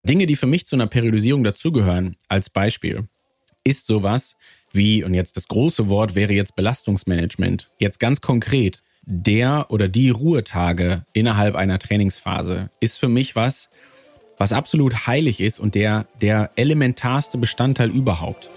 Dinge, die für mich zu einer Periodisierung dazugehören, als Beispiel, ist sowas wie, und jetzt das große Wort wäre jetzt Belastungsmanagement. Jetzt ganz konkret, der oder die Ruhetage innerhalb einer Trainingsphase ist für mich was absolut heilig ist und der elementarste Bestandteil überhaupt.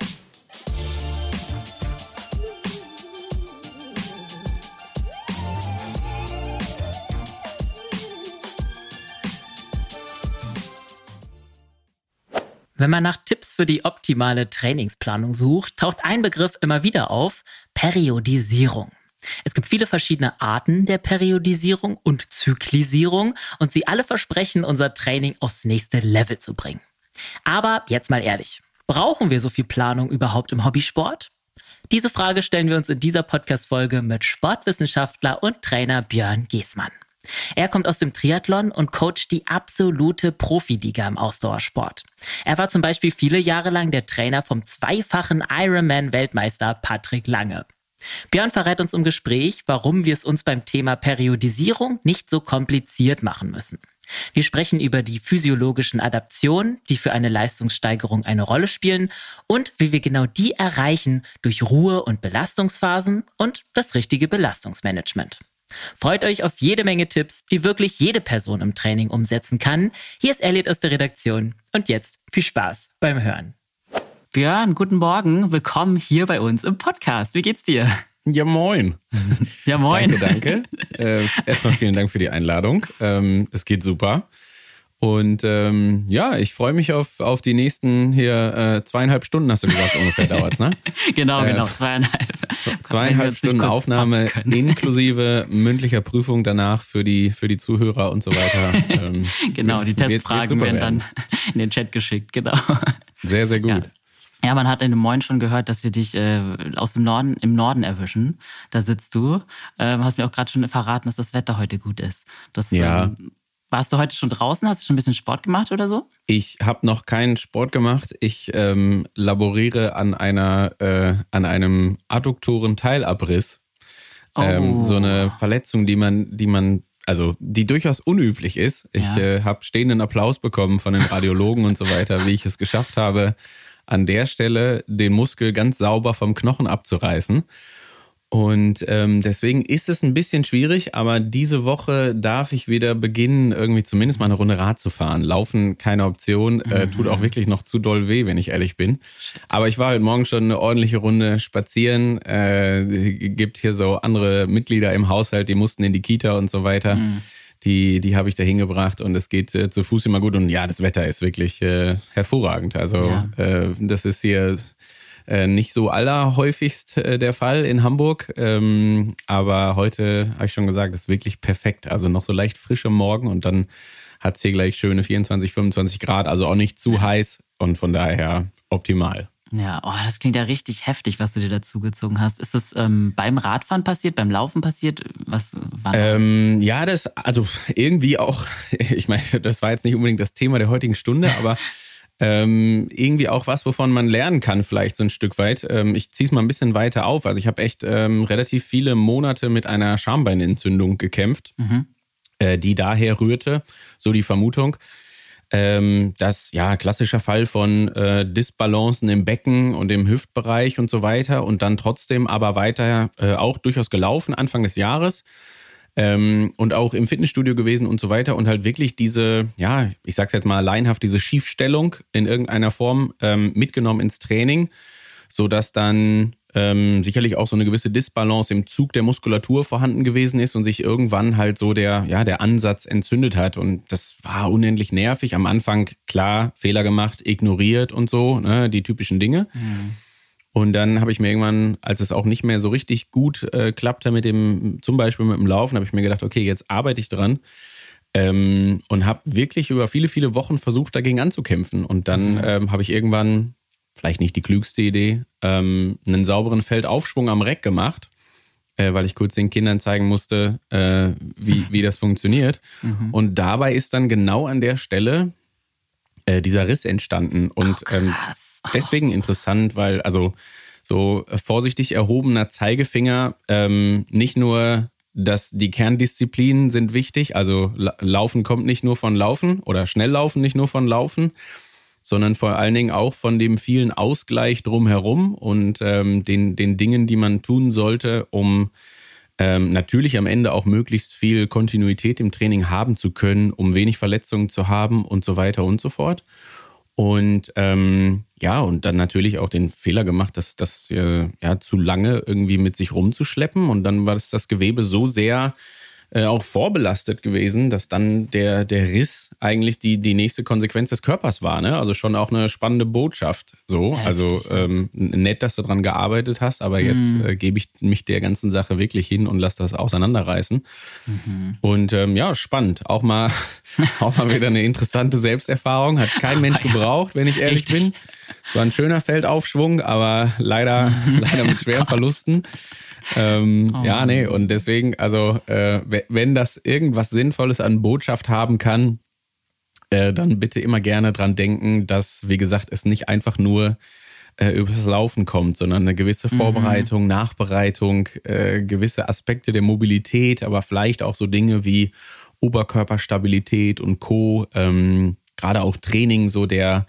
Wenn man nach Tipps für die optimale Trainingsplanung sucht, taucht ein Begriff immer wieder auf: Periodisierung. Es gibt viele verschiedene Arten der Periodisierung und Zyklisierung und sie alle versprechen, unser Training aufs nächste Level zu bringen. Aber jetzt mal ehrlich, brauchen wir so viel Planung überhaupt im Hobbysport? Diese Frage stellen wir uns in dieser Podcast-Folge mit Sportwissenschaftler und Trainer Björn Geßmann. Er kommt aus dem Triathlon und coacht die absolute Profiliga im Ausdauersport. Er war zum Beispiel viele Jahre lang der Trainer vom zweifachen Ironman-Weltmeister Patrick Lange. Björn verrät uns im Gespräch, warum wir es uns beim Thema Periodisierung nicht so kompliziert machen müssen. Wir sprechen über die physiologischen Adaptionen, die für eine Leistungssteigerung eine Rolle spielen und wie wir genau die erreichen durch Ruhe- und Belastungsphasen und das richtige Belastungsmanagement. Freut euch auf jede Menge Tipps, die wirklich jede Person im Training umsetzen kann. Hier ist Elliot aus der Redaktion und jetzt viel Spaß beim Hören. Björn, guten Morgen. Willkommen hier bei uns im Podcast. Wie geht's dir? Ja, moin. Ja, moin. Danke. Erstmal vielen Dank für die Einladung. Es geht super. Und ich freue mich auf die nächsten hier 2,5 Stunden, hast du gesagt, ungefähr dauert's, ne? Genau, 2,5. 2,5 Stunden Aufnahme inklusive mündlicher Prüfung danach für die Zuhörer und so weiter. Genau, die Testfragen werden dann in den Chat geschickt, genau. Sehr, sehr gut. Ja, man hat in dem Moin schon gehört, dass wir dich im Norden erwischen. Da sitzt du. Hast mir auch gerade schon verraten, dass das Wetter heute gut ist. Warst du heute schon draußen? Hast du schon ein bisschen Sport gemacht oder so? Ich habe noch keinen Sport gemacht. Ich laboriere an einem adduktoren Teilabriss. So eine Verletzung, die durchaus unüblich ist. Ich habe stehenden Applaus bekommen von den Radiologen und so weiter, wie ich es geschafft habe, an der Stelle den Muskel ganz sauber vom Knochen abzureißen. Und deswegen ist es ein bisschen schwierig, aber diese Woche darf ich wieder beginnen, irgendwie zumindest mal eine Runde Rad zu fahren. Laufen keine Option, tut auch wirklich noch zu doll weh, wenn ich ehrlich bin. Aber ich war heute Morgen schon eine ordentliche Runde spazieren. Gibt hier so andere Mitglieder im Haushalt, die mussten in die Kita und so weiter. Die habe ich da hingebracht und es geht zu Fuß immer gut. Und ja, das Wetter ist wirklich hervorragend. Also das ist hier nicht so allerhäufigst der Fall in Hamburg. Aber heute, habe ich schon gesagt, ist wirklich perfekt. Also noch so leicht frisch am Morgen und dann hat es hier gleich schöne 24, 25 Grad. Also auch nicht zu heiß und von daher optimal. Ja, das klingt ja richtig heftig, was du dir dazu gezogen hast. Ist das beim Radfahren passiert, beim Laufen passiert? Was war das? Also irgendwie auch, ich meine, das war jetzt nicht unbedingt das Thema der heutigen Stunde, aber irgendwie auch was, wovon man lernen kann vielleicht so ein Stück weit. Ich ziehe es mal ein bisschen weiter auf. Also ich habe echt relativ viele Monate mit einer Schambeinentzündung gekämpft, die daher rührte, so die Vermutung. Das, klassischer Fall von Disbalancen im Becken und im Hüftbereich und so weiter und dann trotzdem aber weiter auch durchaus gelaufen Anfang des Jahres und auch im Fitnessstudio gewesen und so weiter und halt wirklich diese, ich sag's jetzt mal laienhaft, diese Schiefstellung in irgendeiner Form mitgenommen ins Training, sodass dann sicherlich auch so eine gewisse Disbalance im Zug der Muskulatur vorhanden gewesen ist und sich irgendwann halt so der Ansatz entzündet hat. Und das war unendlich nervig. Am Anfang, klar, Fehler gemacht, ignoriert und so, ne, die typischen Dinge. Und dann habe ich mir irgendwann, als es auch nicht mehr so richtig gut klappte zum Beispiel mit dem Laufen, habe ich mir gedacht, okay, jetzt arbeite ich dran. Und habe wirklich über viele, viele Wochen versucht, dagegen anzukämpfen. Und dann habe ich irgendwann, vielleicht nicht die klügste Idee, einen sauberen Feldaufschwung am Reck gemacht, weil ich kurz den Kindern zeigen musste, wie das funktioniert. Und dabei ist dann genau an der Stelle dieser Riss entstanden. Und deswegen interessant, weil also so vorsichtig erhobener Zeigefinger nicht nur dass die Kerndisziplinen sind wichtig. Also Laufen kommt nicht nur von Laufen oder Schnelllaufen nicht nur von Laufen, sondern vor allen Dingen auch von dem vielen Ausgleich drumherum und den Dingen, die man tun sollte, um natürlich am Ende auch möglichst viel Kontinuität im Training haben zu können, um wenig Verletzungen zu haben und so weiter und so fort. Und und dann natürlich auch den Fehler gemacht, das zu lange irgendwie mit sich rumzuschleppen. Und dann war das Gewebe so sehr auch vorbelastet gewesen, dass dann der Riss eigentlich die nächste Konsequenz des Körpers war. Ne? Also schon auch eine spannende Botschaft. So, heftig. Also nett, dass du dran gearbeitet hast, aber jetzt gebe ich mich der ganzen Sache wirklich hin und lass das auseinanderreißen. Und spannend. Auch mal wieder eine interessante Selbsterfahrung. Hat kein Mensch gebraucht, wenn ich ehrlich bin. Es war ein schöner Feldaufschwung, aber leider mit schweren Verlusten. Und deswegen, also wenn das irgendwas Sinnvolles an Botschaft haben kann, dann bitte immer gerne dran denken, dass, wie gesagt, es nicht einfach nur übers Laufen kommt, sondern eine gewisse Vorbereitung, Nachbereitung, gewisse Aspekte der Mobilität, aber vielleicht auch so Dinge wie Oberkörperstabilität und Co., gerade auch Training so der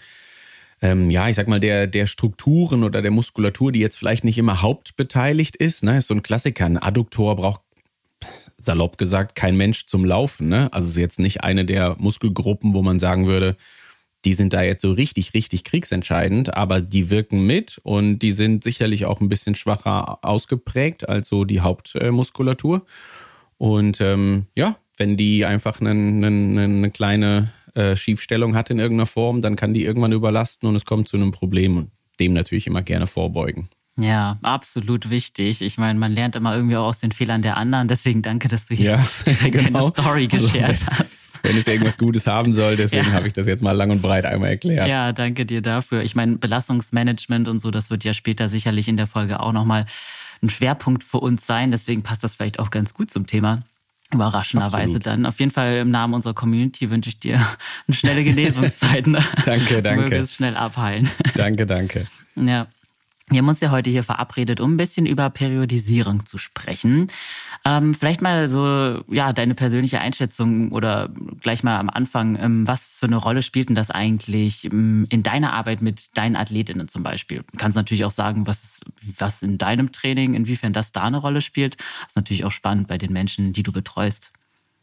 Strukturen oder der Muskulatur, die jetzt vielleicht nicht immer hauptbeteiligt ist. Ne? Ist so ein Klassiker. Ein Adduktor braucht, salopp gesagt, kein Mensch zum Laufen. Ne? Also ist jetzt nicht eine der Muskelgruppen, wo man sagen würde, die sind da jetzt so richtig, richtig kriegsentscheidend, aber die wirken mit und die sind sicherlich auch ein bisschen schwacher ausgeprägt als so die Hauptmuskulatur. Und wenn die einfach eine kleine Schiefstellung hat in irgendeiner Form, dann kann die irgendwann überlasten und es kommt zu einem Problem und dem natürlich immer gerne vorbeugen. Ja, absolut wichtig. Ich meine, man lernt immer irgendwie auch aus den Fehlern der anderen. Deswegen danke, dass du hier deine Story geshared hast. Wenn es irgendwas Gutes haben soll, deswegen habe ich das jetzt mal lang und breit einmal erklärt. Ja, danke dir dafür. Ich meine, Belastungsmanagement und so, das wird ja später sicherlich in der Folge auch nochmal ein Schwerpunkt für uns sein. Deswegen passt das vielleicht auch ganz gut zum Thema. Überraschenderweise Absolut. Dann. Auf jeden Fall im Namen unserer Community wünsche ich dir eine schnelle Genesungszeit. Ne? Danke. Möge es schnell abheilen. Danke. Ja. Wir haben uns ja heute hier verabredet, um ein bisschen über Periodisierung zu sprechen. Vielleicht mal so, deine persönliche Einschätzung oder gleich mal am Anfang, was für eine Rolle spielt denn das eigentlich in deiner Arbeit mit deinen Athletinnen zum Beispiel? Du kannst natürlich auch sagen, was in deinem Training, inwiefern das da eine Rolle spielt. Das ist natürlich auch spannend bei den Menschen, die du betreust.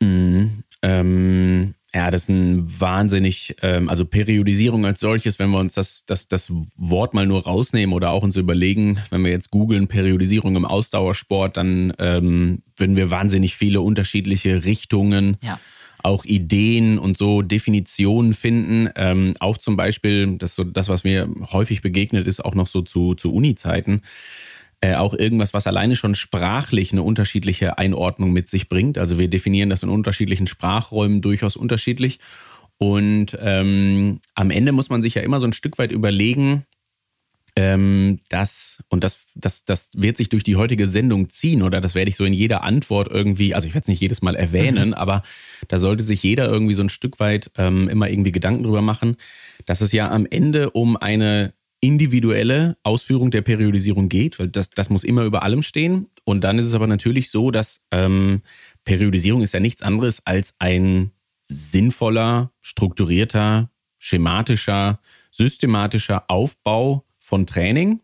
Das ist ein wahnsinnig, also Periodisierung als solches, wenn wir uns das Wort mal nur rausnehmen oder auch uns überlegen, wenn wir jetzt googeln Periodisierung im Ausdauersport, dann würden wir wahnsinnig viele unterschiedliche Richtungen, auch Ideen und so Definitionen finden. Auch zum Beispiel, das was mir häufig begegnet ist, auch noch so zu Uni-Zeiten. Auch irgendwas, was alleine schon sprachlich eine unterschiedliche Einordnung mit sich bringt. Also wir definieren das in unterschiedlichen Sprachräumen durchaus unterschiedlich. Und am Ende muss man sich ja immer so ein Stück weit überlegen, das wird sich durch die heutige Sendung ziehen oder das werde ich so in jeder Antwort irgendwie, also ich werde es nicht jedes Mal erwähnen, aber da sollte sich jeder irgendwie so ein Stück weit immer irgendwie Gedanken drüber machen, dass es ja am Ende um eine individuelle Ausführung der Periodisierung geht, weil das muss immer über allem stehen. Und dann ist es aber natürlich so, dass Periodisierung ist ja nichts anderes als ein sinnvoller, strukturierter, schematischer, systematischer Aufbau von Training,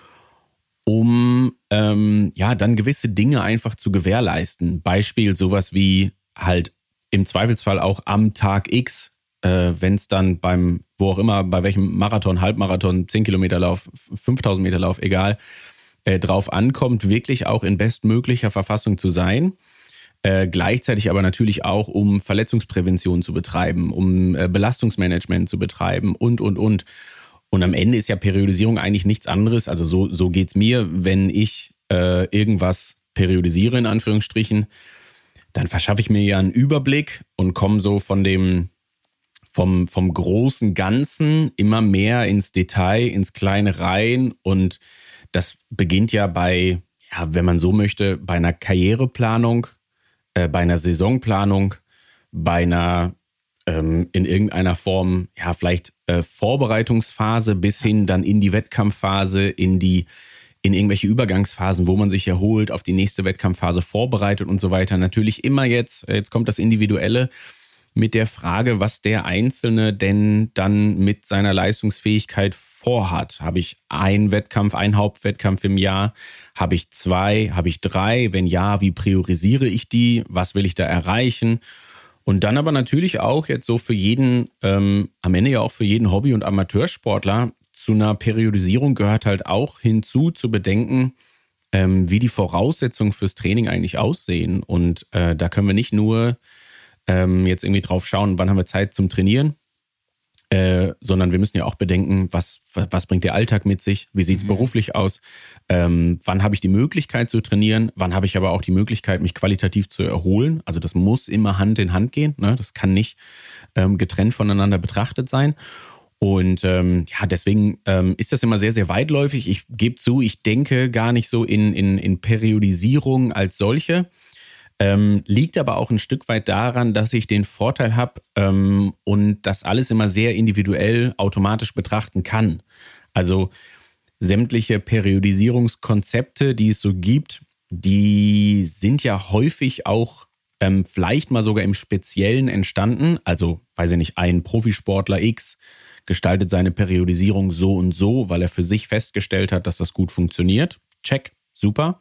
um dann gewisse Dinge einfach zu gewährleisten. Beispiel sowas wie halt im Zweifelsfall auch am Tag X, wenn es dann beim, wo auch immer, bei welchem Marathon, Halbmarathon, 10 Kilometer Lauf, 5000 Meter Lauf, egal, drauf ankommt, wirklich auch in bestmöglicher Verfassung zu sein. Gleichzeitig aber natürlich auch, um Verletzungsprävention zu betreiben, um Belastungsmanagement zu betreiben und. Und am Ende ist ja Periodisierung eigentlich nichts anderes. Also so geht's mir, wenn ich irgendwas periodisiere, in Anführungsstrichen, dann verschaffe ich mir ja einen Überblick und komme so vom großen Ganzen immer mehr ins Detail, ins Kleine rein. Und das beginnt ja bei, wenn man so möchte, bei einer Karriereplanung, bei einer Saisonplanung, bei einer in irgendeiner Form, vielleicht Vorbereitungsphase bis hin dann in die Wettkampfphase, in die in irgendwelche Übergangsphasen, wo man sich erholt, auf die nächste Wettkampfphase vorbereitet und so weiter. Natürlich immer jetzt kommt das Individuelle mit der Frage, was der Einzelne denn dann mit seiner Leistungsfähigkeit vorhat. Habe ich einen Wettkampf, einen Hauptwettkampf im Jahr? Habe ich 2? Habe ich 3? Wenn ja, wie priorisiere ich die? Was will ich da erreichen? Und dann aber natürlich auch jetzt so für jeden, am Ende ja auch für jeden Hobby- und Amateursportler, zu einer Periodisierung gehört halt auch hinzu zu bedenken, wie die Voraussetzungen fürs Training eigentlich aussehen. Und da können wir nicht nur jetzt irgendwie drauf schauen, wann haben wir Zeit zum Trainieren, sondern wir müssen ja auch bedenken, was bringt der Alltag mit sich, wie sieht es beruflich aus, wann habe ich die Möglichkeit zu trainieren, wann habe ich aber auch die Möglichkeit, mich qualitativ zu erholen. Also das muss immer Hand in Hand gehen, ne? Das kann nicht getrennt voneinander betrachtet sein. Und deswegen ist das immer sehr, sehr weitläufig. Ich gebe zu, ich denke gar nicht so in Periodisierung als solche. Liegt aber auch ein Stück weit daran, dass ich den Vorteil habe und das alles immer sehr individuell automatisch betrachten kann. Also sämtliche Periodisierungskonzepte, die es so gibt, die sind ja häufig auch vielleicht mal sogar im Speziellen entstanden. Also, weiß ich nicht, ein Profisportler X gestaltet seine Periodisierung so und so, weil er für sich festgestellt hat, dass das gut funktioniert. Check, super.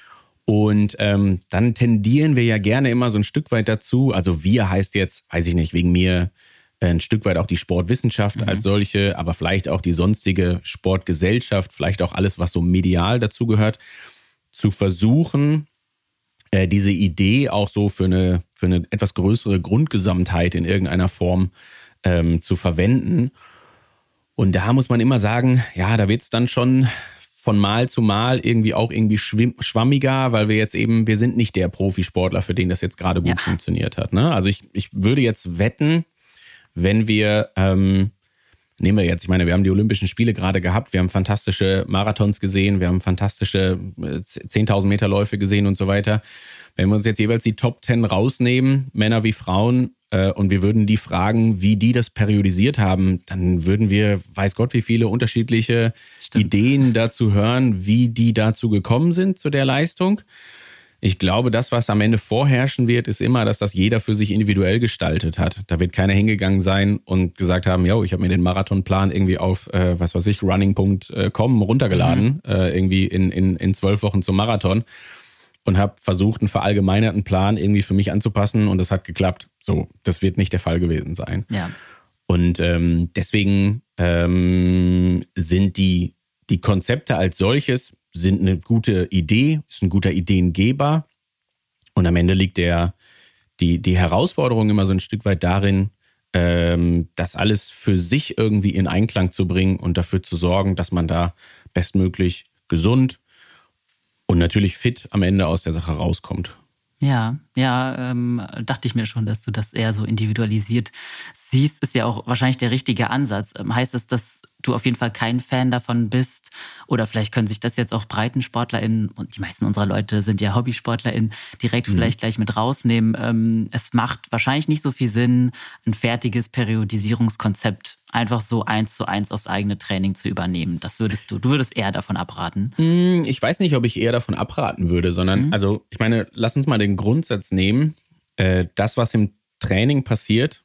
Und dann tendieren wir ja gerne immer so ein Stück weit dazu, also wir heißt jetzt, weiß ich nicht, wegen mir ein Stück weit auch die Sportwissenschaft als solche, aber vielleicht auch die sonstige Sportgesellschaft, vielleicht auch alles, was so medial dazu gehört, zu versuchen, diese Idee auch so für eine etwas größere Grundgesamtheit in irgendeiner Form zu verwenden. Und da muss man immer sagen, ja, da wird es dann schon von Mal zu Mal irgendwie schwammiger, weil wir sind nicht der Profisportler, für den das jetzt gerade gut funktioniert hat. Ne? Also ich würde jetzt wetten, wenn wir, nehmen wir jetzt, ich meine, wir haben die Olympischen Spiele gerade gehabt, wir haben fantastische Marathons gesehen, wir haben fantastische 10.000 Meter Läufe gesehen und so weiter. Wenn wir uns jetzt jeweils die Top 10 rausnehmen, Männer wie Frauen, und wir würden die fragen, wie die das periodisiert haben, dann würden wir, weiß Gott, wie viele unterschiedliche Ideen dazu hören, wie die dazu gekommen sind, zu der Leistung. Ich glaube, das, was am Ende vorherrschen wird, ist immer, dass das jeder für sich individuell gestaltet hat. Da wird keiner hingegangen sein und gesagt haben, yo, ich habe mir den Marathonplan irgendwie auf, running.com runtergeladen, irgendwie in 12 Wochen zum Marathon. Und habe versucht, einen verallgemeinerten Plan irgendwie für mich anzupassen und das hat geklappt. So, das wird nicht der Fall gewesen sein. Ja. Und deswegen sind die Konzepte als solches sind eine gute Idee, ist ein guter Ideengeber. Und am Ende liegt die Herausforderung immer so ein Stück weit darin, das alles für sich irgendwie in Einklang zu bringen und dafür zu sorgen, dass man da bestmöglich gesund und natürlich fit am Ende aus der Sache rauskommt. Ja, dachte ich mir schon, dass du das eher so individualisiert siehst, ist ja auch wahrscheinlich der richtige Ansatz. Heißt das, dass du auf jeden Fall kein Fan davon bist? Oder vielleicht können sich das jetzt auch BreitensportlerInnen, und die meisten unserer Leute sind ja HobbysportlerInnen, direkt vielleicht gleich mit rausnehmen. Es macht wahrscheinlich nicht so viel Sinn, ein fertiges Periodisierungskonzept einfach so 1:1 aufs eigene Training zu übernehmen. Du würdest eher davon abraten? Ich weiß nicht, ob ich eher davon abraten würde, sondern, also ich meine, lass uns mal den Grundsatz nehmen. Das, was im Training passiert,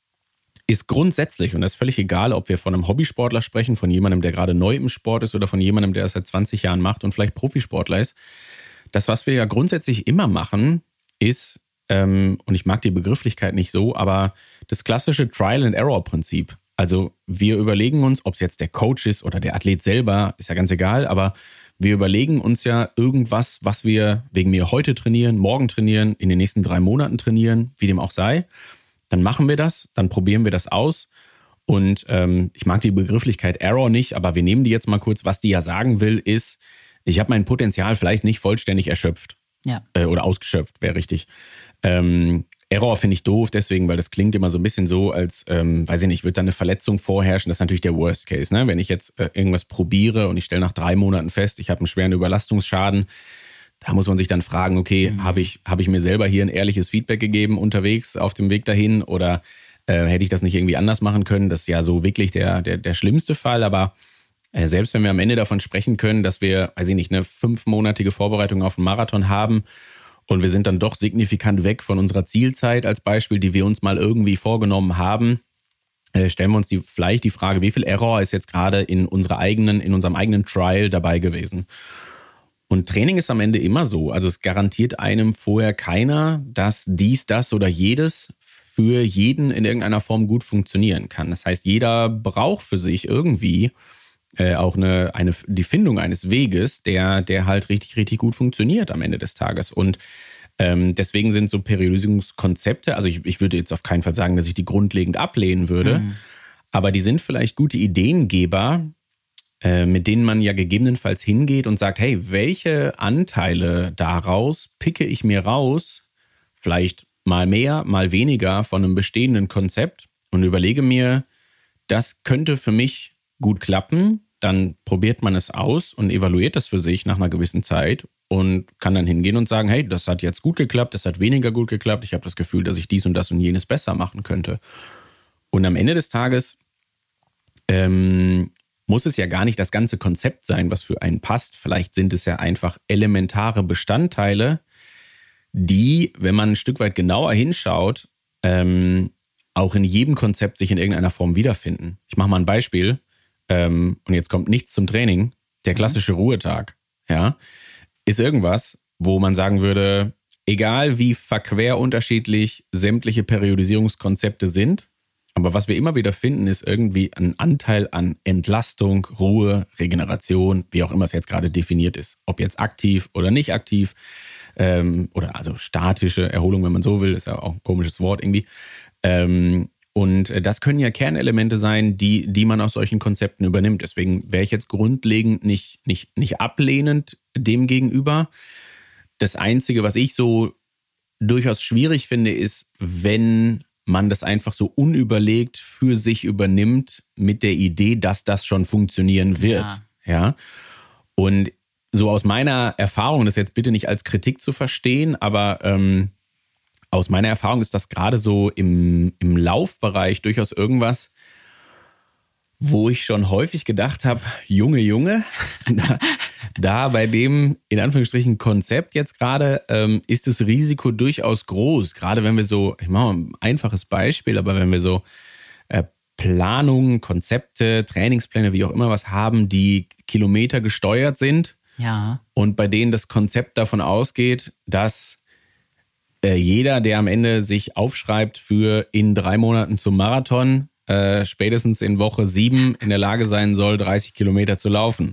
ist grundsätzlich, und das ist völlig egal, ob wir von einem Hobbysportler sprechen, von jemandem, der gerade neu im Sport ist oder von jemandem, der es seit 20 Jahren macht und vielleicht Profisportler ist. Das, was wir ja grundsätzlich immer machen, ist, und ich mag die Begrifflichkeit nicht so, aber das klassische Trial-and-Error-Prinzip. Also wir überlegen uns, ob es jetzt der Coach ist oder der Athlet selber, ist ja ganz egal, aber wir überlegen uns ja irgendwas, was wir wegen mir heute trainieren, morgen trainieren, in den nächsten 3 Monaten trainieren, wie dem auch sei. Dann machen wir das, dann probieren wir das aus und ich mag die Begrifflichkeit Error nicht, aber wir nehmen die jetzt mal kurz. Was die ja sagen will, ist, ich habe mein Potenzial vielleicht nicht vollständig erschöpft. Ja. Oder ausgeschöpft, wäre richtig. Error finde ich doof, deswegen, weil das klingt immer so ein bisschen so, als, weiß ich nicht, wird da eine Verletzung vorherrschen. Das ist natürlich der Worst Case, ne? Wenn ich jetzt irgendwas probiere und ich stelle nach 3 Monaten fest, ich habe einen schweren Überlastungsschaden, da muss man sich dann fragen, okay, habe ich mir selber hier ein ehrliches Feedback gegeben unterwegs auf dem Weg dahin oder hätte ich das nicht irgendwie anders machen können? Das ist ja so wirklich der schlimmste Fall, aber Selbst wenn wir am Ende davon sprechen können, dass wir, weiß ich nicht, eine 5-monatige Vorbereitung auf einen Marathon haben und wir sind dann doch signifikant weg von unserer Zielzeit als Beispiel, die wir uns mal irgendwie vorgenommen haben, stellen wir uns vielleicht die Frage, wie viel Error ist jetzt gerade in unserem eigenen Trial dabei gewesen? Und Training ist am Ende immer so. Also es garantiert einem vorher keiner, dass dies, das oder jedes für jeden in irgendeiner Form gut funktionieren kann. Das heißt, jeder braucht für sich irgendwie auch die Findung eines Weges, der halt richtig, richtig gut funktioniert am Ende des Tages. Und deswegen sind so Periodisierungskonzepte, also ich würde jetzt auf keinen Fall sagen, dass ich die grundlegend ablehnen würde, aber die sind vielleicht gute Ideengeber, mit denen man ja gegebenenfalls hingeht und sagt, hey, welche Anteile daraus picke ich mir raus, vielleicht mal mehr, mal weniger von einem bestehenden Konzept und überlege mir, das könnte für mich gut klappen, dann probiert man es aus und evaluiert das für sich nach einer gewissen Zeit und kann dann hingehen und sagen, hey, das hat jetzt gut geklappt, das hat weniger gut geklappt, ich habe das Gefühl, dass ich dies und das und jenes besser machen könnte. Und am Ende des Tages muss es ja gar nicht das ganze Konzept sein, was für einen passt. Vielleicht sind es ja einfach elementare Bestandteile, die, wenn man ein Stück weit genauer hinschaut, auch in jedem Konzept sich in irgendeiner Form wiederfinden. Ich mache mal ein Beispiel. Und jetzt kommt nichts zum Training. Der klassische Ruhetag, ja, ist irgendwas, wo man sagen würde, egal wie verquer unterschiedlich sämtliche Periodisierungskonzepte sind, aber was wir immer wieder finden, ist irgendwie ein Anteil an Entlastung, Ruhe, Regeneration, wie auch immer es jetzt gerade definiert ist. Ob jetzt aktiv oder nicht aktiv, oder also statische Erholung, wenn man so will, ist ja auch ein komisches Wort irgendwie. Und das können ja Kernelemente sein, die man aus solchen Konzepten übernimmt. Deswegen wäre ich jetzt grundlegend nicht ablehnend dem gegenüber. Das Einzige, was ich so durchaus schwierig finde, ist, wenn man das einfach so unüberlegt für sich übernimmt mit der Idee, dass das schon funktionieren wird. Ja. Und so aus meiner Erfahrung, das jetzt bitte nicht als Kritik zu verstehen, aber aus meiner Erfahrung ist das gerade so im Laufbereich durchaus irgendwas, wo ich schon häufig gedacht habe, Junge, da bei dem in Anführungsstrichen Konzept jetzt gerade ist das Risiko durchaus groß. Gerade wenn wir so, ich mache mal ein einfaches Beispiel, aber wenn wir so Planungen, Konzepte, Trainingspläne, wie auch immer was haben, die Kilometer gesteuert sind und bei denen das Konzept davon ausgeht, dass jeder, der am Ende sich aufschreibt für in 3 Monaten zum Marathon, spätestens in Woche 7 in der Lage sein soll, 30 Kilometer zu laufen.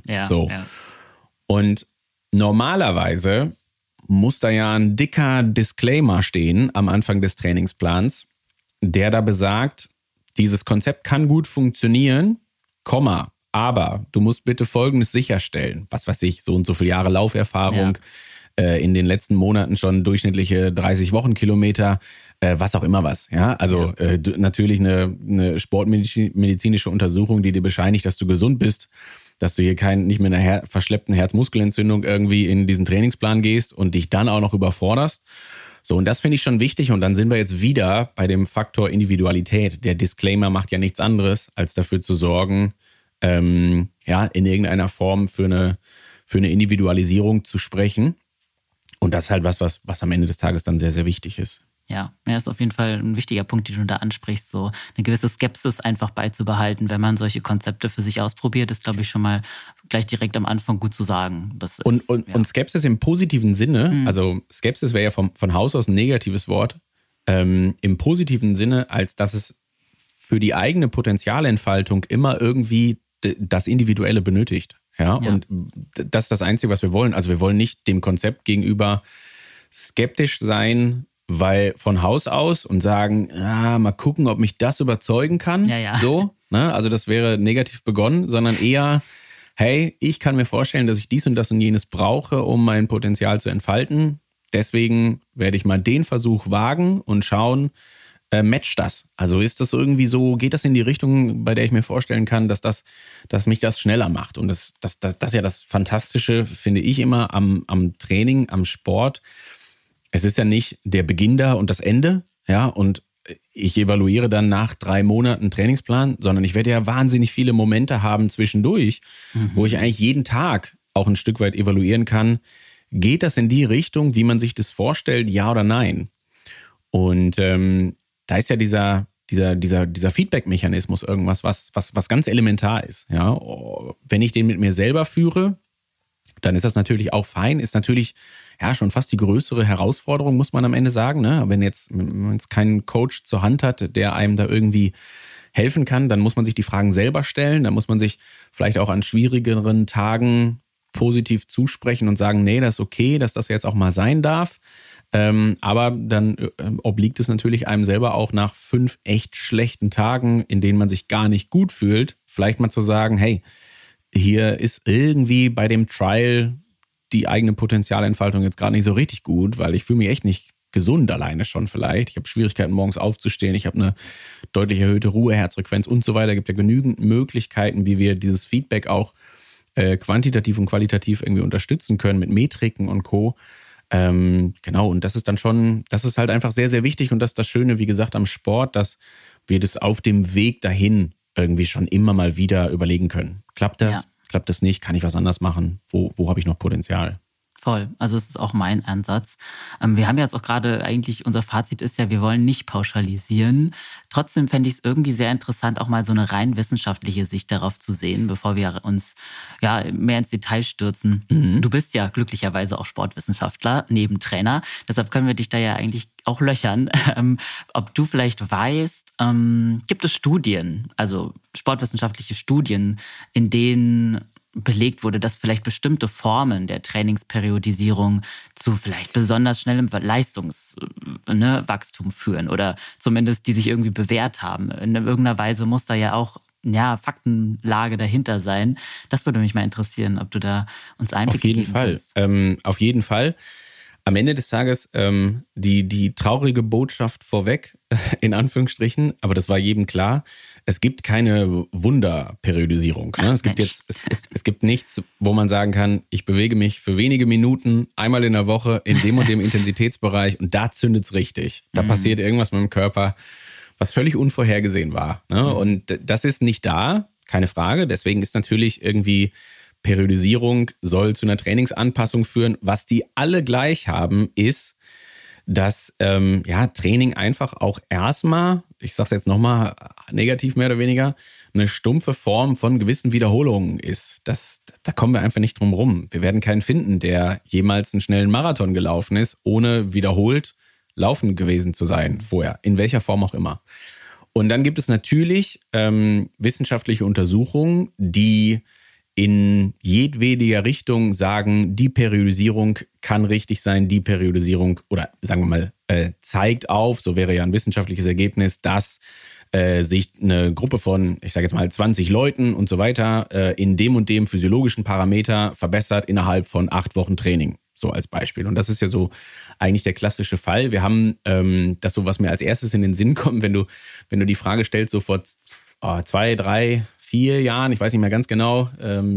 Und normalerweise muss da ja ein dicker Disclaimer stehen am Anfang des Trainingsplans, der da besagt, dieses Konzept kann gut funktionieren, aber du musst bitte Folgendes sicherstellen. Was weiß ich, so und so viele Jahre Lauferfahrung, in den letzten Monaten schon durchschnittliche 30 Wochenkilometer, was auch immer was. Ja? Also natürlich eine sportmedizinische Untersuchung, die dir bescheinigt, dass du gesund bist, dass du hier nicht mit einer verschleppten Herzmuskelentzündung irgendwie in diesen Trainingsplan gehst und dich dann auch noch überforderst. So, und das finde ich schon wichtig. Und dann sind wir jetzt wieder bei dem Faktor Individualität. Der Disclaimer macht ja nichts anderes, als dafür zu sorgen, in irgendeiner Form für eine Individualisierung zu sprechen. Und das ist halt was am Ende des Tages dann sehr, sehr wichtig ist. Ja, ist auf jeden Fall ein wichtiger Punkt, den du da ansprichst, so eine gewisse Skepsis einfach beizubehalten, wenn man solche Konzepte für sich ausprobiert, ist, glaube ich, schon mal gleich direkt am Anfang gut zu sagen. Und Skepsis im positiven Sinne, also Skepsis wäre ja von Haus aus ein negatives Wort, im positiven Sinne, als dass es für die eigene Potenzialentfaltung immer irgendwie das Individuelle benötigt. Ja, und das ist das Einzige, was wir wollen. Also wir wollen nicht dem Konzept gegenüber skeptisch sein, weil von Haus aus und sagen, mal gucken, ob mich das überzeugen kann. So, ne? Also das wäre negativ begonnen, sondern eher, hey, ich kann mir vorstellen, dass ich dies und das und jenes brauche, um mein Potenzial zu entfalten. Deswegen werde ich mal den Versuch wagen und schauen, matcht das? Also ist das irgendwie so, geht das in die Richtung, bei der ich mir vorstellen kann, dass mich das schneller macht? Und das ist ja das Fantastische, finde ich immer am Training, am Sport. Es ist ja nicht der Beginn da und das Ende, ja, und ich evaluiere dann nach 3 Monaten Trainingsplan, sondern ich werde ja wahnsinnig viele Momente haben zwischendurch, wo ich eigentlich jeden Tag auch ein Stück weit evaluieren kann, geht das in die Richtung, wie man sich das vorstellt, ja oder nein? Und da ist ja dieser Feedback-Mechanismus irgendwas, was ganz elementar ist. Ja? Wenn ich den mit mir selber führe, dann ist das natürlich auch fein, ist natürlich ja schon fast die größere Herausforderung, muss man am Ende sagen. Ne? Wenn man jetzt keinen Coach zur Hand hat, der einem da irgendwie helfen kann, dann muss man sich die Fragen selber stellen, dann muss man sich vielleicht auch an schwierigeren Tagen positiv zusprechen und sagen, nee, das ist okay, dass das jetzt auch mal sein darf. Aber dann obliegt es natürlich einem selber auch nach 5 echt schlechten Tagen, in denen man sich gar nicht gut fühlt, vielleicht mal zu sagen, hey, hier ist irgendwie bei dem Trial die eigene Potenzialentfaltung jetzt gerade nicht so richtig gut, weil ich fühle mich echt nicht gesund alleine schon vielleicht. Ich habe Schwierigkeiten, morgens aufzustehen. Ich habe eine deutlich erhöhte Ruhe, Herzfrequenz und so weiter. Es gibt ja genügend Möglichkeiten, wie wir dieses Feedback auch quantitativ und qualitativ irgendwie unterstützen können mit Metriken und Co. Genau, und das ist dann schon, das ist halt einfach sehr, sehr wichtig und das ist das Schöne, wie gesagt, am Sport, dass wir das auf dem Weg dahin irgendwie schon immer mal wieder überlegen können. Klappt das? Ja. Klappt das nicht? Kann ich was anders machen? Wo habe ich noch Potenzial? Voll. Also es ist auch mein Ansatz. Wir haben ja jetzt auch gerade eigentlich, unser Fazit ist ja, wir wollen nicht pauschalisieren. Trotzdem fände ich es irgendwie sehr interessant, auch mal so eine rein wissenschaftliche Sicht darauf zu sehen, bevor wir uns ja mehr ins Detail stürzen. Mhm. Du bist ja glücklicherweise auch Sportwissenschaftler, neben Trainer. Deshalb können wir dich da ja eigentlich auch löchern. Ob du vielleicht weißt, gibt es Studien, also sportwissenschaftliche Studien, in denen belegt wurde, dass vielleicht bestimmte Formen der Trainingsperiodisierung zu vielleicht besonders schnellem Leistungswachstum führen oder zumindest die sich irgendwie bewährt haben. In irgendeiner Weise muss da ja auch Faktenlage dahinter sein. Das würde mich mal interessieren, ob du da uns Einblick geben kannst. Auf jeden Fall. Am Ende des Tages die traurige Botschaft vorweg, in Anführungsstrichen, aber das war jedem klar, es gibt keine Wunderperiodisierung. Ne? Es gibt nichts, wo man sagen kann, ich bewege mich für wenige Minuten einmal in der Woche in dem und dem Intensitätsbereich und da zündet es richtig. Da passiert irgendwas mit dem Körper, was völlig unvorhergesehen war. Ne? Und das ist nicht da, keine Frage. Deswegen ist natürlich irgendwie Periodisierung soll zu einer Trainingsanpassung führen. Was die alle gleich haben, ist, dass Training einfach auch erstmal, ich sage es jetzt nochmal negativ mehr oder weniger, eine stumpfe Form von gewissen Wiederholungen ist. Da kommen wir einfach nicht drum rum. Wir werden keinen finden, der jemals einen schnellen Marathon gelaufen ist, ohne wiederholt laufen gewesen zu sein vorher, in welcher Form auch immer. Und dann gibt es natürlich wissenschaftliche Untersuchungen, die in jedwediger Richtung sagen, die Periodisierung kann richtig sein, die Periodisierung oder sagen wir mal zeigt auf, so wäre ja ein wissenschaftliches Ergebnis, dass sich eine Gruppe von, ich sage jetzt mal 20 Leuten und so weiter in dem und dem physiologischen Parameter verbessert innerhalb von 8 Wochen Training, so als Beispiel. Und das ist ja so eigentlich der klassische Fall. Wir haben das so, was mir als erstes in den Sinn kommt, wenn du die Frage stellst, so vor 2, 3, 4 Jahren, ich weiß nicht mehr ganz genau.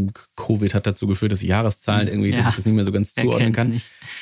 Covid hat dazu geführt, dass die Jahreszahlen irgendwie, dass ich das nicht mehr so ganz zuordnen kann.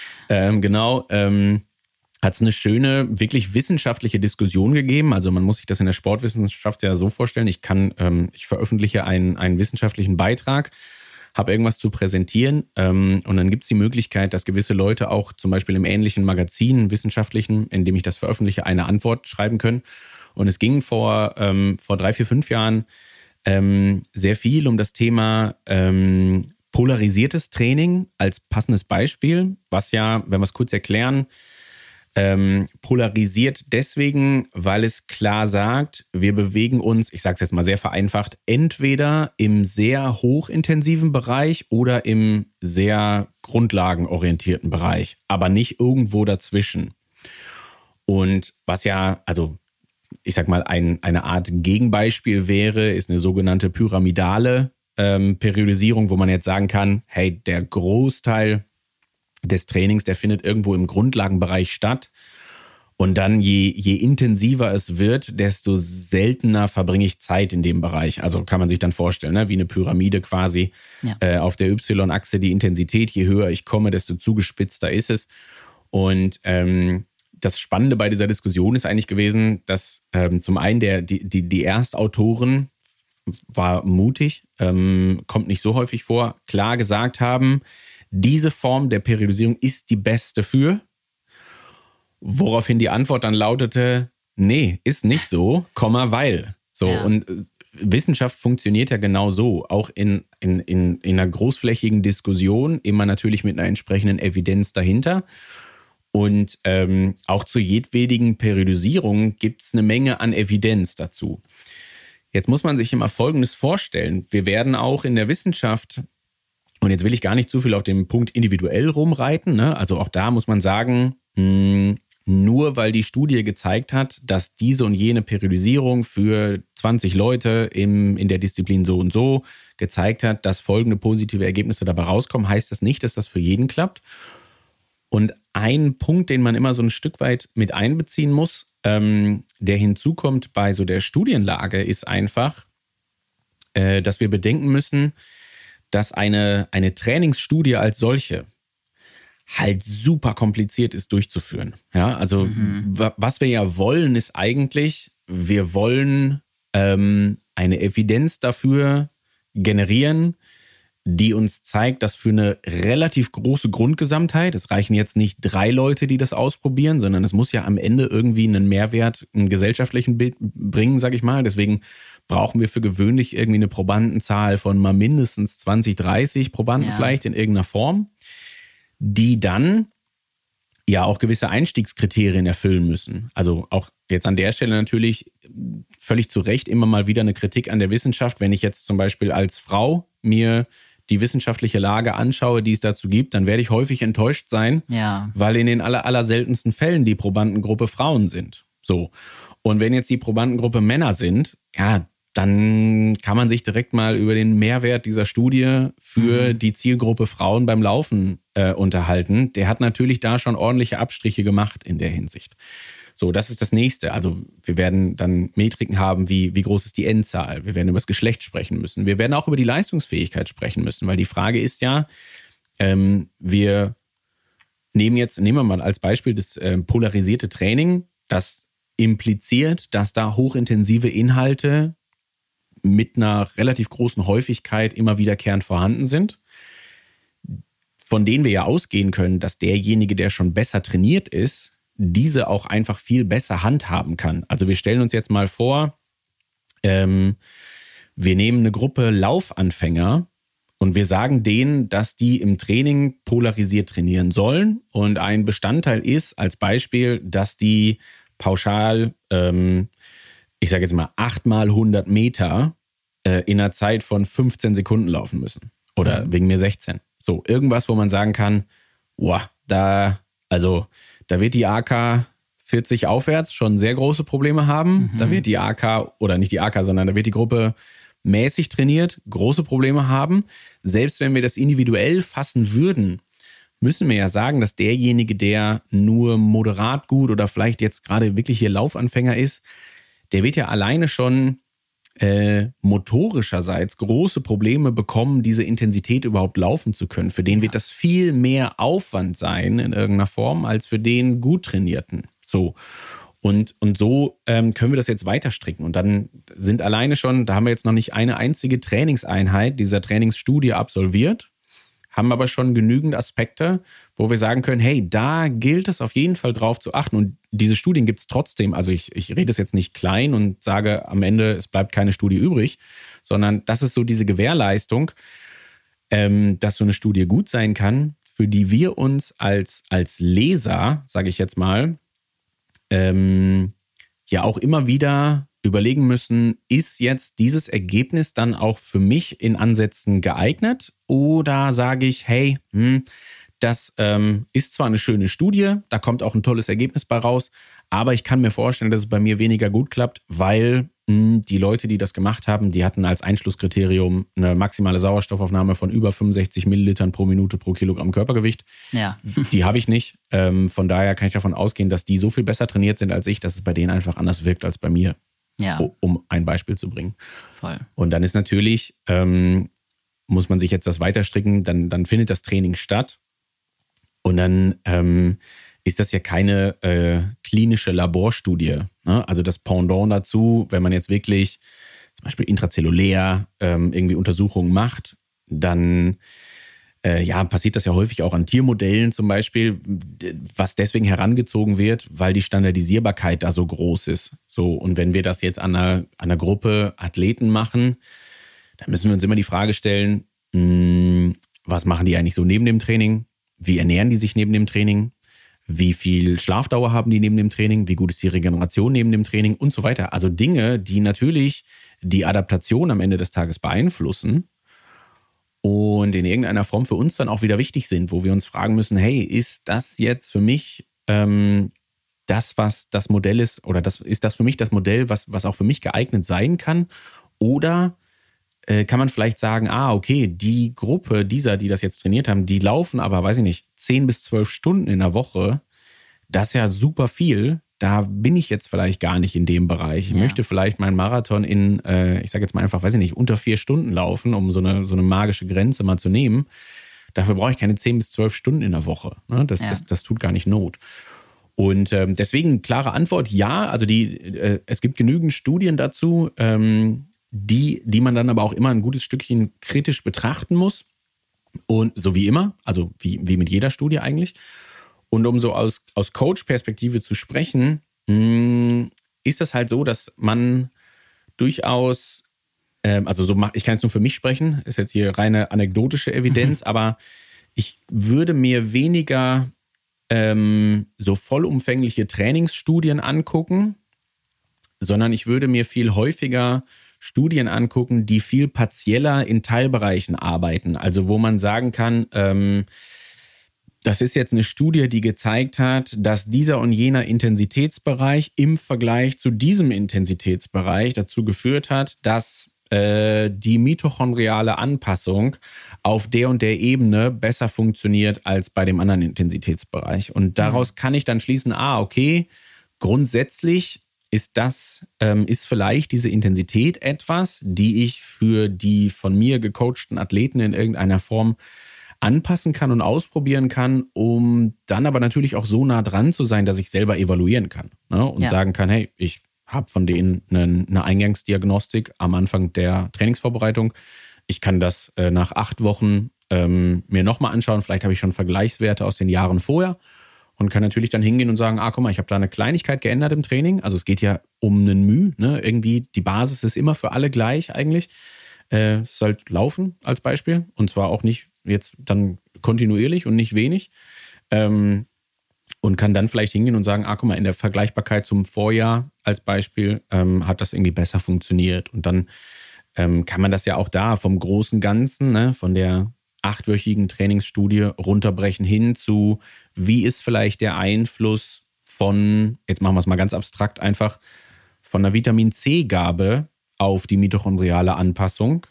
Hat es eine schöne, wirklich wissenschaftliche Diskussion gegeben. Also man muss sich das in der Sportwissenschaft ja so vorstellen. Ich veröffentliche einen wissenschaftlichen Beitrag, habe irgendwas zu präsentieren und dann gibt es die Möglichkeit, dass gewisse Leute auch zum Beispiel im ähnlichen Magazin, wissenschaftlichen, in dem ich das veröffentliche, eine Antwort schreiben können. Und es ging vor 3, 4, 5 Jahren sehr viel um das Thema polarisiertes Training als passendes Beispiel, was ja, wenn wir es kurz erklären, polarisiert deswegen, weil es klar sagt, wir bewegen uns, ich sage es jetzt mal sehr vereinfacht, entweder im sehr hochintensiven Bereich oder im sehr grundlagenorientierten Bereich, aber nicht irgendwo dazwischen. Und was ja, also ich sag mal, eine Art Gegenbeispiel wäre, ist eine sogenannte pyramidale Periodisierung, wo man jetzt sagen kann, hey, der Großteil des Trainings, der findet irgendwo im Grundlagenbereich statt. Und dann, je intensiver es wird, desto seltener verbringe ich Zeit in dem Bereich. Also kann man sich dann vorstellen, ne? Wie eine Pyramide quasi. Ja. Auf der Y-Achse die Intensität, je höher ich komme, desto zugespitzter ist es. Und das Spannende bei dieser Diskussion ist eigentlich gewesen, dass zum einen die Erstautoren war mutig, kommt nicht so häufig vor, klar gesagt haben, diese Form der Periodisierung ist die beste für, woraufhin die Antwort dann lautete, nee, ist nicht so, weil. So, ja. Und Wissenschaft funktioniert ja genau so, auch in einer großflächigen Diskussion, immer natürlich mit einer entsprechenden Evidenz dahinter. Und auch zu jedwedigen Periodisierung gibt es eine Menge an Evidenz dazu. Jetzt muss man sich immer Folgendes vorstellen. Wir werden auch in der Wissenschaft, und jetzt will ich gar nicht zu viel auf dem Punkt individuell rumreiten, ne? Also auch da muss man sagen, nur weil die Studie gezeigt hat, dass diese und jene Periodisierung für 20 Leute in der Disziplin so und so gezeigt hat, dass folgende positive Ergebnisse dabei rauskommen, heißt das nicht, dass das für jeden klappt. Und ein Punkt, den man immer so ein Stück weit mit einbeziehen muss, der hinzukommt bei so der Studienlage, ist einfach, dass wir bedenken müssen, dass eine Trainingsstudie als solche halt super kompliziert ist durchzuführen. Ja, also was wir ja wollen, ist eigentlich, wir wollen eine Evidenz dafür generieren, die uns zeigt, dass für eine relativ große Grundgesamtheit, es reichen jetzt nicht 3 Leute, die das ausprobieren, sondern es muss ja am Ende irgendwie einen Mehrwert, einen gesellschaftlichen Bild bringen, sag ich mal. Deswegen brauchen wir für gewöhnlich irgendwie eine Probandenzahl von mal mindestens 20, 30 Probanden vielleicht in irgendeiner Form, die dann ja auch gewisse Einstiegskriterien erfüllen müssen. Also auch jetzt an der Stelle natürlich völlig zu Recht immer mal wieder eine Kritik an der Wissenschaft. Wenn ich jetzt zum Beispiel als Frau mir die wissenschaftliche Lage anschaue, die es dazu gibt, dann werde ich häufig enttäuscht sein, weil in den aller seltensten Fällen die Probandengruppe Frauen sind. So. Und wenn jetzt die Probandengruppe Männer sind, ja, dann kann man sich direkt mal über den Mehrwert dieser Studie für die Zielgruppe Frauen beim Laufen unterhalten. Der hat natürlich da schon ordentliche Abstriche gemacht in der Hinsicht. So, das ist das Nächste. Also wir werden dann Metriken haben, wie groß ist die Endzahl. Wir werden über das Geschlecht sprechen müssen. Wir werden auch über die Leistungsfähigkeit sprechen müssen, weil die Frage ist ja, wir nehmen wir mal als Beispiel das polarisierte Training. Das impliziert, dass da hochintensive Inhalte mit einer relativ großen Häufigkeit immer wiederkehrend vorhanden sind, von denen wir ja ausgehen können, dass derjenige, der schon besser trainiert ist, diese auch einfach viel besser handhaben kann. Also wir stellen uns jetzt mal vor, wir nehmen eine Gruppe Laufanfänger und wir sagen denen, dass die im Training polarisiert trainieren sollen. Und ein Bestandteil ist als Beispiel, dass die pauschal, ich sage jetzt mal 8 mal 100 Meter in einer Zeit von 15 Sekunden laufen müssen. Oder wegen mir 16. So, irgendwas, wo man sagen kann, da wird die AK 40 aufwärts schon sehr große Probleme haben. Da wird die AK, oder nicht die AK, sondern da wird die Gruppe mäßig trainiert, große Probleme haben. Selbst wenn wir das individuell fassen würden, müssen wir ja sagen, dass derjenige, der nur moderat gut oder vielleicht jetzt gerade wirklich hier Laufanfänger ist, der wird ja alleine schon motorischerseits große Probleme bekommen, diese Intensität überhaupt laufen zu können. Für den wird das viel mehr Aufwand sein in irgendeiner Form, als für den gut Trainierten. So. Und so können wir das jetzt weiter stricken. Und dann sind alleine schon, da haben wir jetzt noch nicht eine einzige Trainingseinheit dieser Trainingsstudie absolviert, haben aber schon genügend Aspekte, wo wir sagen können, hey, da gilt es auf jeden Fall drauf zu achten. Und diese Studien gibt es trotzdem. Also ich rede es jetzt nicht klein und sage am Ende, es bleibt keine Studie übrig, sondern das ist so diese Gewährleistung, dass so eine Studie gut sein kann, für die wir uns als Leser, sage ich jetzt mal, ja auch immer wieder überlegen müssen, ist jetzt dieses Ergebnis dann auch für mich in Ansätzen geeignet? Oder sage ich, hey, das ist zwar eine schöne Studie, da kommt auch ein tolles Ergebnis bei raus, aber ich kann mir vorstellen, dass es bei mir weniger gut klappt, weil die Leute, die das gemacht haben, die hatten als Einschlusskriterium eine maximale Sauerstoffaufnahme von über 65 Millilitern pro Minute pro Kilogramm Körpergewicht. Ja. Die habe ich nicht. Von daher kann ich davon ausgehen, dass die so viel besser trainiert sind als ich, dass es bei denen einfach anders wirkt als bei mir. Ja. Um ein Beispiel zu bringen. Voll. Und dann ist natürlich, muss man sich jetzt das weiterstricken, dann findet das Training statt. Und dann ist das ja keine klinische Laborstudie. Ne? Also das Pendant dazu, wenn man jetzt wirklich zum Beispiel intrazellulär irgendwie Untersuchungen macht, dann passiert das ja häufig auch an Tiermodellen zum Beispiel, was deswegen herangezogen wird, weil die Standardisierbarkeit da so groß ist. So, und wenn wir das jetzt an einer Gruppe Athleten machen, dann müssen wir uns immer die Frage stellen, was machen die eigentlich so neben dem Training? Wie ernähren die sich neben dem Training? Wie viel Schlafdauer haben die neben dem Training? Wie gut ist die Regeneration neben dem Training? Und so weiter. Also Dinge, die natürlich die Adaptation am Ende des Tages beeinflussen und in irgendeiner Form für uns dann auch wieder wichtig sind, wo wir uns fragen müssen, hey, ist das jetzt für mich das, was das Modell ist, oder ist das für mich das Modell, was auch für mich geeignet sein kann? Oder kann man vielleicht sagen, okay, die Gruppe die das jetzt trainiert haben, die laufen aber, weiß ich nicht, 10 bis 12 Stunden in der Woche. Das ist ja super viel. Da bin ich jetzt vielleicht gar nicht in dem Bereich. Ich möchte vielleicht meinen Marathon in, ich sage jetzt mal einfach, weiß ich nicht, unter 4 Stunden laufen, um so eine magische Grenze mal zu nehmen. Dafür brauche ich keine 10 bis 12 Stunden in der Woche. Ne? Das tut gar nicht Not. Und deswegen klare Antwort, ja. Also es gibt genügend Studien dazu, die man dann aber auch immer ein gutes Stückchen kritisch betrachten muss. Und so wie immer, also wie mit jeder Studie eigentlich. Und um so aus Coach-Perspektive zu sprechen, ist das halt so, dass man durchaus, ich kann jetzt nur für mich sprechen, ist jetzt hier reine anekdotische Evidenz, aber ich würde mir weniger so vollumfängliche Trainingsstudien angucken, sondern ich würde mir viel häufiger Studien angucken, die viel partieller in Teilbereichen arbeiten. Also wo man sagen kann, das ist jetzt eine Studie, die gezeigt hat, dass dieser und jener Intensitätsbereich im Vergleich zu diesem Intensitätsbereich dazu geführt hat, dass die mitochondriale Anpassung auf der und der Ebene besser funktioniert als bei dem anderen Intensitätsbereich. Und daraus kann ich dann schließen, okay, grundsätzlich ist vielleicht diese Intensität etwas, die ich für die von mir gecoachten Athleten in irgendeiner Form anpassen kann und ausprobieren kann, um dann aber natürlich auch so nah dran zu sein, dass ich selber evaluieren kann, ne? Und sagen kann, hey, ich habe von denen eine Eingangsdiagnostik am Anfang der Trainingsvorbereitung. Ich kann das nach 8 Wochen mir nochmal anschauen. Vielleicht habe ich schon Vergleichswerte aus den Jahren vorher. Und kann natürlich dann hingehen und sagen, guck mal, ich habe da eine Kleinigkeit geändert im Training. Also es geht ja um einen Mühe, ne? Irgendwie die Basis ist immer für alle gleich eigentlich. Es ist halt Laufen als Beispiel. Und zwar auch nicht jetzt dann kontinuierlich und nicht wenig. Und kann dann vielleicht hingehen und sagen, guck mal, in der Vergleichbarkeit zum Vorjahr als Beispiel hat das irgendwie besser funktioniert. Und dann kann man das ja auch da vom großen Ganzen, ne, von der 8-wöchigen Trainingsstudie runterbrechen hin zu, wie ist vielleicht der Einfluss von, jetzt machen wir es mal ganz abstrakt einfach, von einer Vitamin-C-Gabe auf die mitochondriale Anpassung.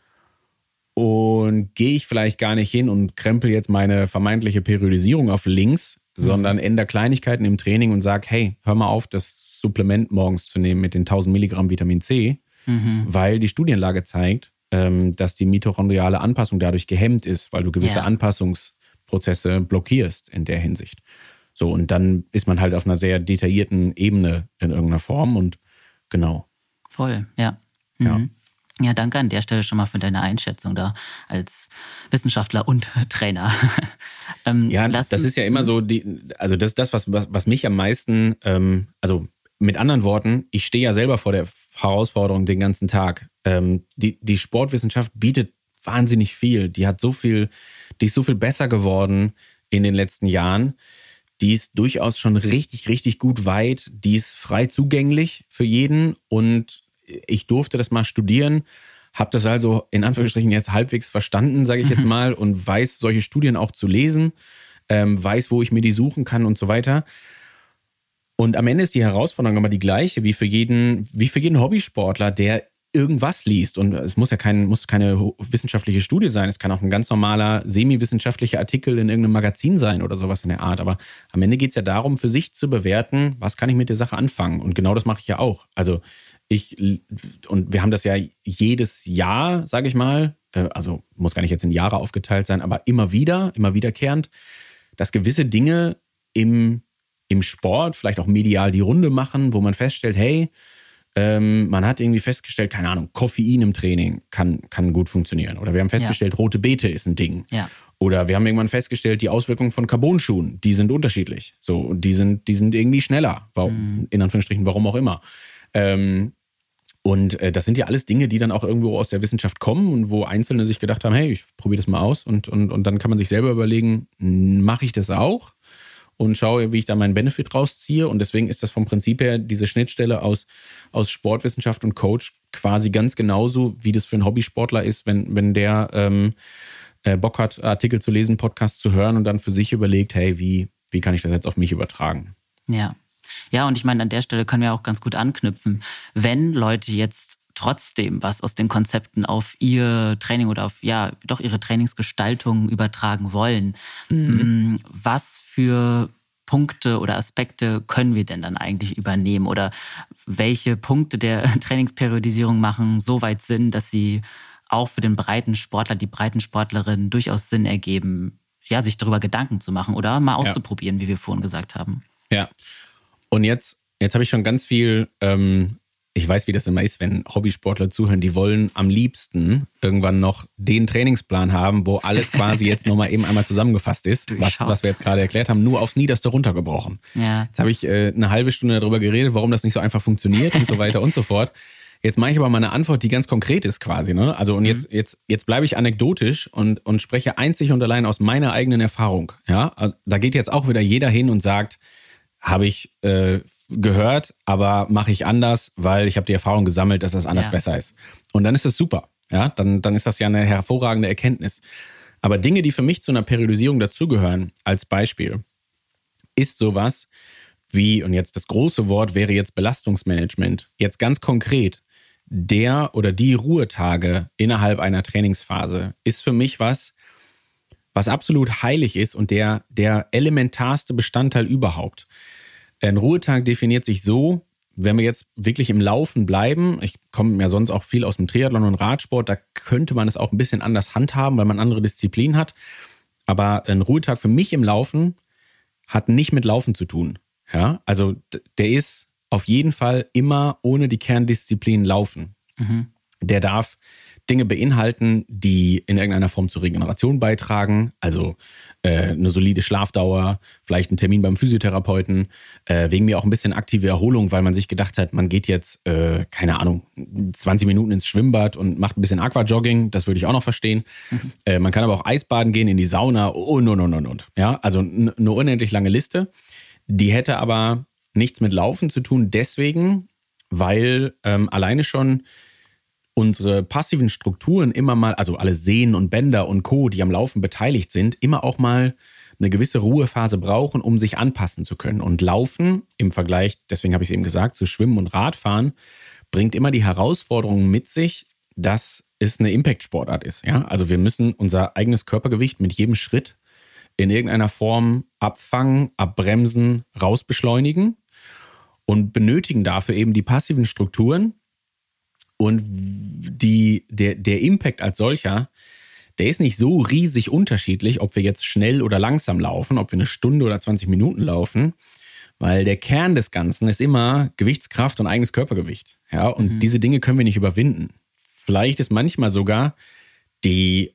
Und gehe ich vielleicht gar nicht hin und krempel jetzt meine vermeintliche Periodisierung auf links, sondern ändere Kleinigkeiten im Training und sage, hey, hör mal auf, das Supplement morgens zu nehmen mit den 1000 Milligramm Vitamin C, weil die Studienlage zeigt, dass die mitochondriale Anpassung dadurch gehemmt ist, weil du gewisse Anpassungsprozesse blockierst in der Hinsicht. So, und dann ist man halt auf einer sehr detaillierten Ebene in irgendeiner Form und genau. Voll, ja. Ja, danke an der Stelle schon mal für deine Einschätzung da als Wissenschaftler und Trainer. Das ist ja immer so, das ist das, was mich am meisten, also mit anderen Worten, ich stehe ja selber vor der Herausforderung den ganzen Tag. Die Sportwissenschaft bietet wahnsinnig viel. Die ist so viel besser geworden in den letzten Jahren. Die ist durchaus schon richtig, richtig gut weit. Die ist frei zugänglich für jeden und ich durfte das mal studieren, habe das also in Anführungsstrichen jetzt halbwegs verstanden, sage ich jetzt mal, und weiß, solche Studien auch zu lesen, weiß, wo ich mir die suchen kann und so weiter. Und am Ende ist die Herausforderung aber die gleiche wie für jeden Hobbysportler, der irgendwas liest. Und es muss keine wissenschaftliche Studie sein. Es kann auch ein ganz normaler semi-wissenschaftlicher Artikel in irgendeinem Magazin sein oder sowas in der Art. Aber am Ende geht es ja darum, für sich zu bewerten, was kann ich mit der Sache anfangen. Und genau das mache ich ja auch. Also und wir haben das ja jedes Jahr, sage ich mal, also muss gar nicht jetzt in Jahre aufgeteilt sein, aber immer wiederkehrend, dass gewisse Dinge im im Sport vielleicht auch medial die Runde machen, wo man feststellt, hey, man hat irgendwie festgestellt, keine Ahnung, Koffein im Training kann gut funktionieren. Oder wir haben festgestellt, rote Beete ist ein Ding. Ja. Oder wir haben irgendwann festgestellt, die Auswirkungen von Carbon-Schuhen, die sind unterschiedlich. So, und die sind irgendwie schneller. Warum, in Anführungsstrichen, warum auch immer. Und das sind ja alles Dinge, die dann auch irgendwo aus der Wissenschaft kommen und wo Einzelne sich gedacht haben, hey, ich probiere das mal aus. Und dann kann man sich selber überlegen, mache ich das auch? Und schaue, wie ich da meinen Benefit rausziehe. Und deswegen ist das vom Prinzip her diese Schnittstelle aus Sportwissenschaft und Coach quasi ganz genauso, wie das für einen Hobbysportler ist, wenn der Bock hat, Artikel zu lesen, Podcasts zu hören und dann für sich überlegt, hey, wie kann ich das jetzt auf mich übertragen? Ja. Ja, und ich meine, an der Stelle können wir auch ganz gut anknüpfen. Wenn Leute jetzt trotzdem was aus den Konzepten auf ihr Training oder auf, ja, doch ihre Trainingsgestaltung übertragen wollen, was für Punkte oder Aspekte können wir denn dann eigentlich übernehmen? Oder welche Punkte der Trainingsperiodisierung machen so weit Sinn, dass sie auch für den breiten Sportler, die breiten Sportlerinnen durchaus Sinn ergeben, ja, sich darüber Gedanken zu machen oder mal auszuprobieren, wie wir vorhin gesagt haben. Ja. Und jetzt habe ich schon ganz viel, ich weiß, wie das immer ist, wenn Hobbysportler zuhören, die wollen am liebsten irgendwann noch den Trainingsplan haben, wo alles quasi jetzt nochmal eben einmal zusammengefasst ist, was wir jetzt gerade erklärt haben, nur aufs Niederste runtergebrochen. Ja. Jetzt habe ich eine halbe Stunde darüber geredet, warum das nicht so einfach funktioniert und so weiter und so fort. Jetzt mache ich aber mal eine Antwort, die ganz konkret ist quasi, ne? Also und jetzt bleibe ich anekdotisch und spreche einzig und allein aus meiner eigenen Erfahrung. Ja, da geht jetzt auch wieder jeder hin und sagt, habe ich gehört, aber mache ich anders, weil ich habe die Erfahrung gesammelt, dass das anders besser ist. Und dann ist das super. Ja, dann ist das ja eine hervorragende Erkenntnis. Aber Dinge, die für mich zu einer Periodisierung dazugehören, als Beispiel, ist sowas wie, und jetzt das große Wort wäre jetzt Belastungsmanagement, jetzt ganz konkret, der oder die Ruhetage innerhalb einer Trainingsphase ist für mich was absolut heilig ist und der elementarste Bestandteil überhaupt. Ein Ruhetag definiert sich so, wenn wir jetzt wirklich im Laufen bleiben, ich komme ja sonst auch viel aus dem Triathlon und Radsport, da könnte man es auch ein bisschen anders handhaben, weil man andere Disziplinen hat. Aber ein Ruhetag für mich im Laufen hat nicht mit Laufen zu tun. Ja, also der ist auf jeden Fall immer ohne die Kerndisziplin Laufen. Der darf Dinge beinhalten, die in irgendeiner Form zur Regeneration beitragen, also eine solide Schlafdauer, vielleicht ein Termin beim Physiotherapeuten, wegen mir auch ein bisschen aktive Erholung, weil man sich gedacht hat, man geht jetzt, keine Ahnung, 20 Minuten ins Schwimmbad und macht ein bisschen Aquajogging, das würde ich auch noch verstehen. Man kann aber auch Eisbaden gehen, in die Sauna und. Ja, also eine unendlich lange Liste. Die hätte aber nichts mit Laufen zu tun, deswegen, weil alleine schon unsere passiven Strukturen immer mal, also alle Sehnen und Bänder und Co., die am Laufen beteiligt sind, immer auch mal eine gewisse Ruhephase brauchen, um sich anpassen zu können. Und Laufen im Vergleich, deswegen habe ich es eben gesagt, zu Schwimmen und Radfahren, bringt immer die Herausforderung mit sich, dass es eine Impact-Sportart ist. Ja? Also wir müssen unser eigenes Körpergewicht mit jedem Schritt in irgendeiner Form abfangen, abbremsen, rausbeschleunigen und benötigen dafür eben die passiven Strukturen. Und der Impact als solcher, der ist nicht so riesig unterschiedlich, ob wir jetzt schnell oder langsam laufen, ob wir eine Stunde oder 20 Minuten laufen, weil der Kern des Ganzen ist immer Gewichtskraft und eigenes Körpergewicht. Ja, und diese Dinge können wir nicht überwinden. Vielleicht ist manchmal sogar die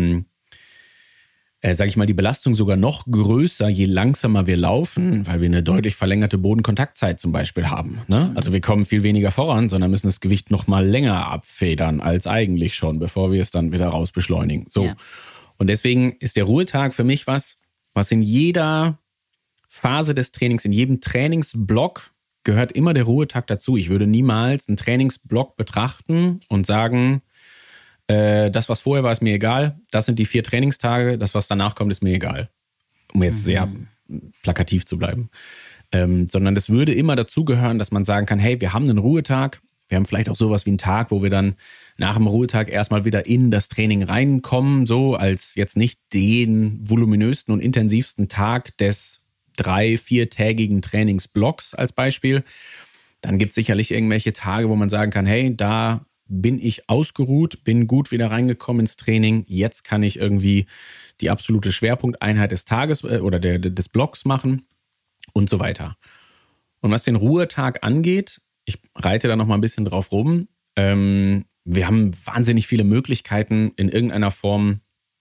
die Belastung sogar noch größer, je langsamer wir laufen, weil wir eine deutlich verlängerte Bodenkontaktzeit zum Beispiel haben. Ne? Also wir kommen viel weniger voran, sondern müssen das Gewicht noch mal länger abfedern als eigentlich schon, bevor wir es dann wieder raus beschleunigen. So. Ja. Und deswegen ist der Ruhetag für mich was in jeder Phase des Trainings, in jedem Trainingsblock gehört immer der Ruhetag dazu. Ich würde niemals einen Trainingsblock betrachten und sagen, das, was vorher war, ist mir egal. Das sind die 4 Trainingstage. Das, was danach kommt, ist mir egal. Um jetzt sehr plakativ zu bleiben. Sondern es würde immer dazugehören, dass man sagen kann, hey, wir haben einen Ruhetag. Wir haben vielleicht auch sowas wie einen Tag, wo wir dann nach dem Ruhetag erstmal wieder in das Training reinkommen. So als jetzt nicht den voluminösten und intensivsten Tag des 3-4-tägigen Trainingsblocks als Beispiel. Dann gibt es sicherlich irgendwelche Tage, wo man sagen kann, hey, da bin ich ausgeruht, bin gut wieder reingekommen ins Training. Jetzt kann ich irgendwie die absolute Schwerpunkteinheit des Tages oder des Blocks machen. und so weiter. Und was den Ruhetag angeht, ich reite da noch mal ein bisschen drauf rum, wir haben wahnsinnig viele Möglichkeiten, in irgendeiner Form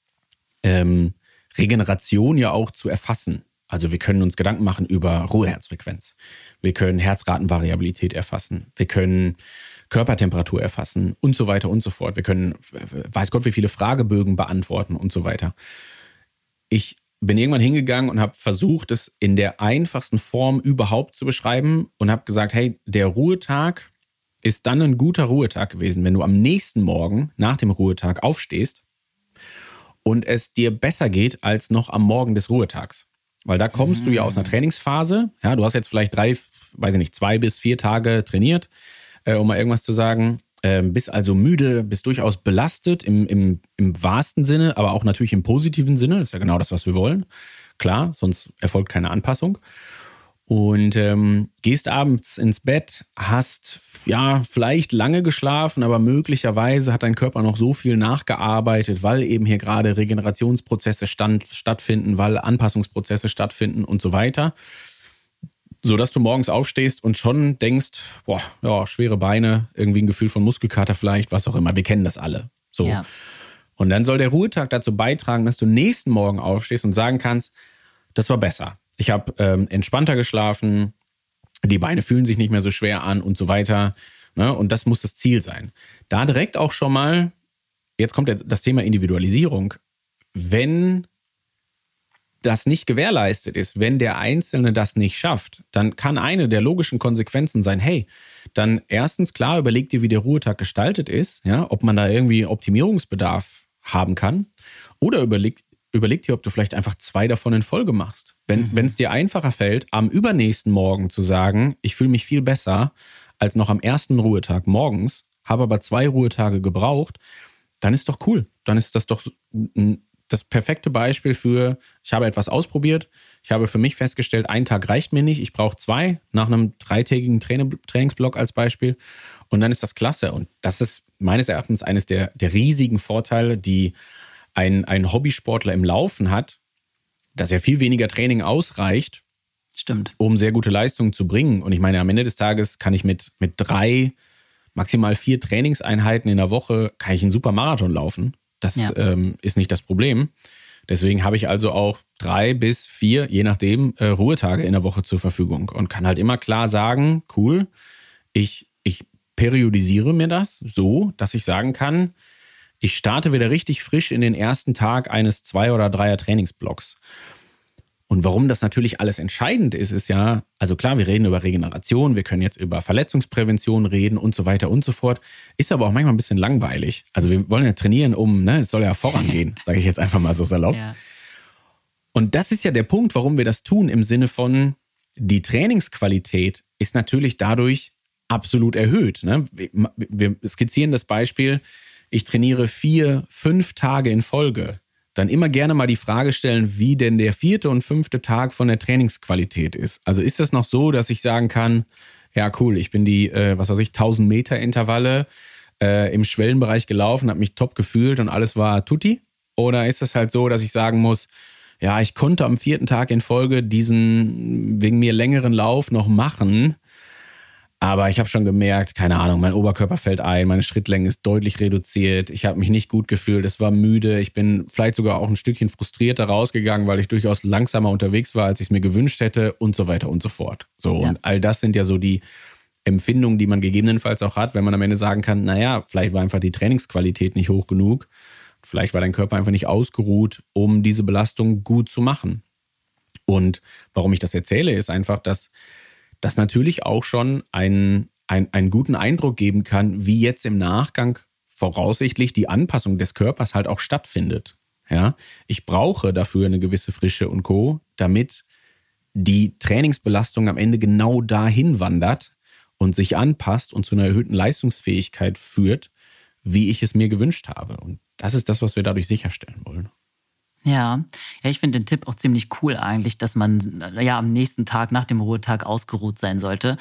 Regeneration ja auch zu erfassen. Also wir können uns Gedanken machen über Ruheherzfrequenz. Wir können Herzratenvariabilität erfassen. Wir können Körpertemperatur erfassen und so weiter und so fort. Wir können, weiß Gott, wie viele Fragebögen beantworten und so weiter. Ich bin irgendwann hingegangen und habe versucht, es in der einfachsten Form überhaupt zu beschreiben und habe gesagt, hey, der Ruhetag ist dann ein guter Ruhetag gewesen, wenn du am nächsten Morgen nach dem Ruhetag aufstehst und es dir besser geht als noch am Morgen des Ruhetags. Weil da kommst du ja aus einer Trainingsphase. Ja, du hast jetzt vielleicht 2 bis 4 Tage trainiert, um mal irgendwas zu sagen. Bist also müde, bist durchaus belastet im wahrsten Sinne, aber auch natürlich im positiven Sinne. Das ist ja genau das, was wir wollen. Klar, sonst erfolgt keine Anpassung. Und gehst abends ins Bett, hast ja vielleicht lange geschlafen, aber möglicherweise hat dein Körper noch so viel nachgearbeitet, weil eben hier gerade Regenerationsprozesse stattfinden, weil Anpassungsprozesse stattfinden und so weiter. Sodass du morgens aufstehst und schon denkst, boah, ja, schwere Beine, irgendwie ein Gefühl von Muskelkater vielleicht, was auch immer. Wir kennen das alle. So. Ja. Und dann soll der Ruhetag dazu beitragen, dass du nächsten Morgen aufstehst und sagen kannst, das war besser. Ich habe entspannter geschlafen, die Beine fühlen sich nicht mehr so schwer an und so weiter. Ne? Und das muss das Ziel sein. Da direkt auch schon mal, jetzt kommt das Thema Individualisierung, wenn das nicht gewährleistet ist, wenn der Einzelne das nicht schafft, dann kann eine der logischen Konsequenzen sein, hey, dann erstens klar, überleg dir, wie der Ruhetag gestaltet ist, ja, ob man da irgendwie Optimierungsbedarf haben kann, oder überleg dir, ob du vielleicht einfach 2 davon in Folge machst. Wenn es dir einfacher fällt, am übernächsten Morgen zu sagen, ich fühle mich viel besser als noch am ersten Ruhetag morgens, habe aber 2 Ruhetage gebraucht, dann ist doch cool. Dann ist das doch das perfekte Beispiel für, ich habe etwas ausprobiert, ich habe für mich festgestellt, 1 Tag reicht mir nicht, ich brauche 2 nach einem 3-tägigen Trainingsblock als Beispiel und dann ist das klasse. Und das ist meines Erachtens eines der riesigen Vorteile, die ein Hobbysportler im Laufen hat, dass ja viel weniger Training ausreicht, stimmt, um sehr gute Leistungen zu bringen. Und ich meine, am Ende des Tages kann ich mit 3, maximal 4 Trainingseinheiten in der Woche, kann ich einen super Marathon laufen. Das ist nicht das Problem. Deswegen habe ich also auch 3 bis 4, je nachdem, Ruhetage in der Woche zur Verfügung und kann halt immer klar sagen, cool, ich periodisiere mir das so, dass ich sagen kann, ich starte wieder richtig frisch in den ersten Tag eines 2- oder 3er Trainingsblocks. Und warum das natürlich alles entscheidend ist, ist ja, also klar, wir reden über Regeneration, wir können jetzt über Verletzungsprävention reden und so weiter und so fort. Ist aber auch manchmal ein bisschen langweilig. Also wir wollen ja trainieren, es soll ja vorangehen, sage ich jetzt einfach mal so salopp. Ja. Und das ist ja der Punkt, warum wir das tun, im Sinne von, die Trainingsqualität ist natürlich dadurch absolut erhöht. Ne? Wir skizzieren das Beispiel, ich trainiere 4, 5 Tage in Folge. Dann immer gerne mal die Frage stellen, wie denn der 4. und 5. Tag von der Trainingsqualität ist. Also ist das noch so, dass ich sagen kann, ja cool, ich bin die, 1000 Meter Intervalle im Schwellenbereich gelaufen, habe mich top gefühlt und alles war tutti? Oder ist das halt so, dass ich sagen muss, ja, ich konnte am 4. Tag in Folge diesen wegen mir längeren Lauf noch machen, aber ich habe schon gemerkt, keine Ahnung, mein Oberkörper fällt ein, meine Schrittlänge ist deutlich reduziert, ich habe mich nicht gut gefühlt, es war müde, ich bin vielleicht sogar auch ein Stückchen frustrierter rausgegangen, weil ich durchaus langsamer unterwegs war, als ich es mir gewünscht hätte und so weiter und so fort. So, ja. Und all das sind ja so die Empfindungen, die man gegebenenfalls auch hat, wenn man am Ende sagen kann, naja, vielleicht war einfach die Trainingsqualität nicht hoch genug, vielleicht war dein Körper einfach nicht ausgeruht, um diese Belastung gut zu machen. Und warum ich das erzähle, ist einfach, dass das natürlich auch schon einen guten Eindruck geben kann, wie jetzt im Nachgang voraussichtlich die Anpassung des Körpers halt auch stattfindet. Ja? Ich brauche dafür eine gewisse Frische und Co., damit die Trainingsbelastung am Ende genau dahin wandert und sich anpasst und zu einer erhöhten Leistungsfähigkeit führt, wie ich es mir gewünscht habe. Und das ist das, was wir dadurch sicherstellen wollen. Ja, ich finde den Tipp auch ziemlich cool eigentlich, dass man am nächsten Tag nach dem Ruhetag ausgeruht sein sollte.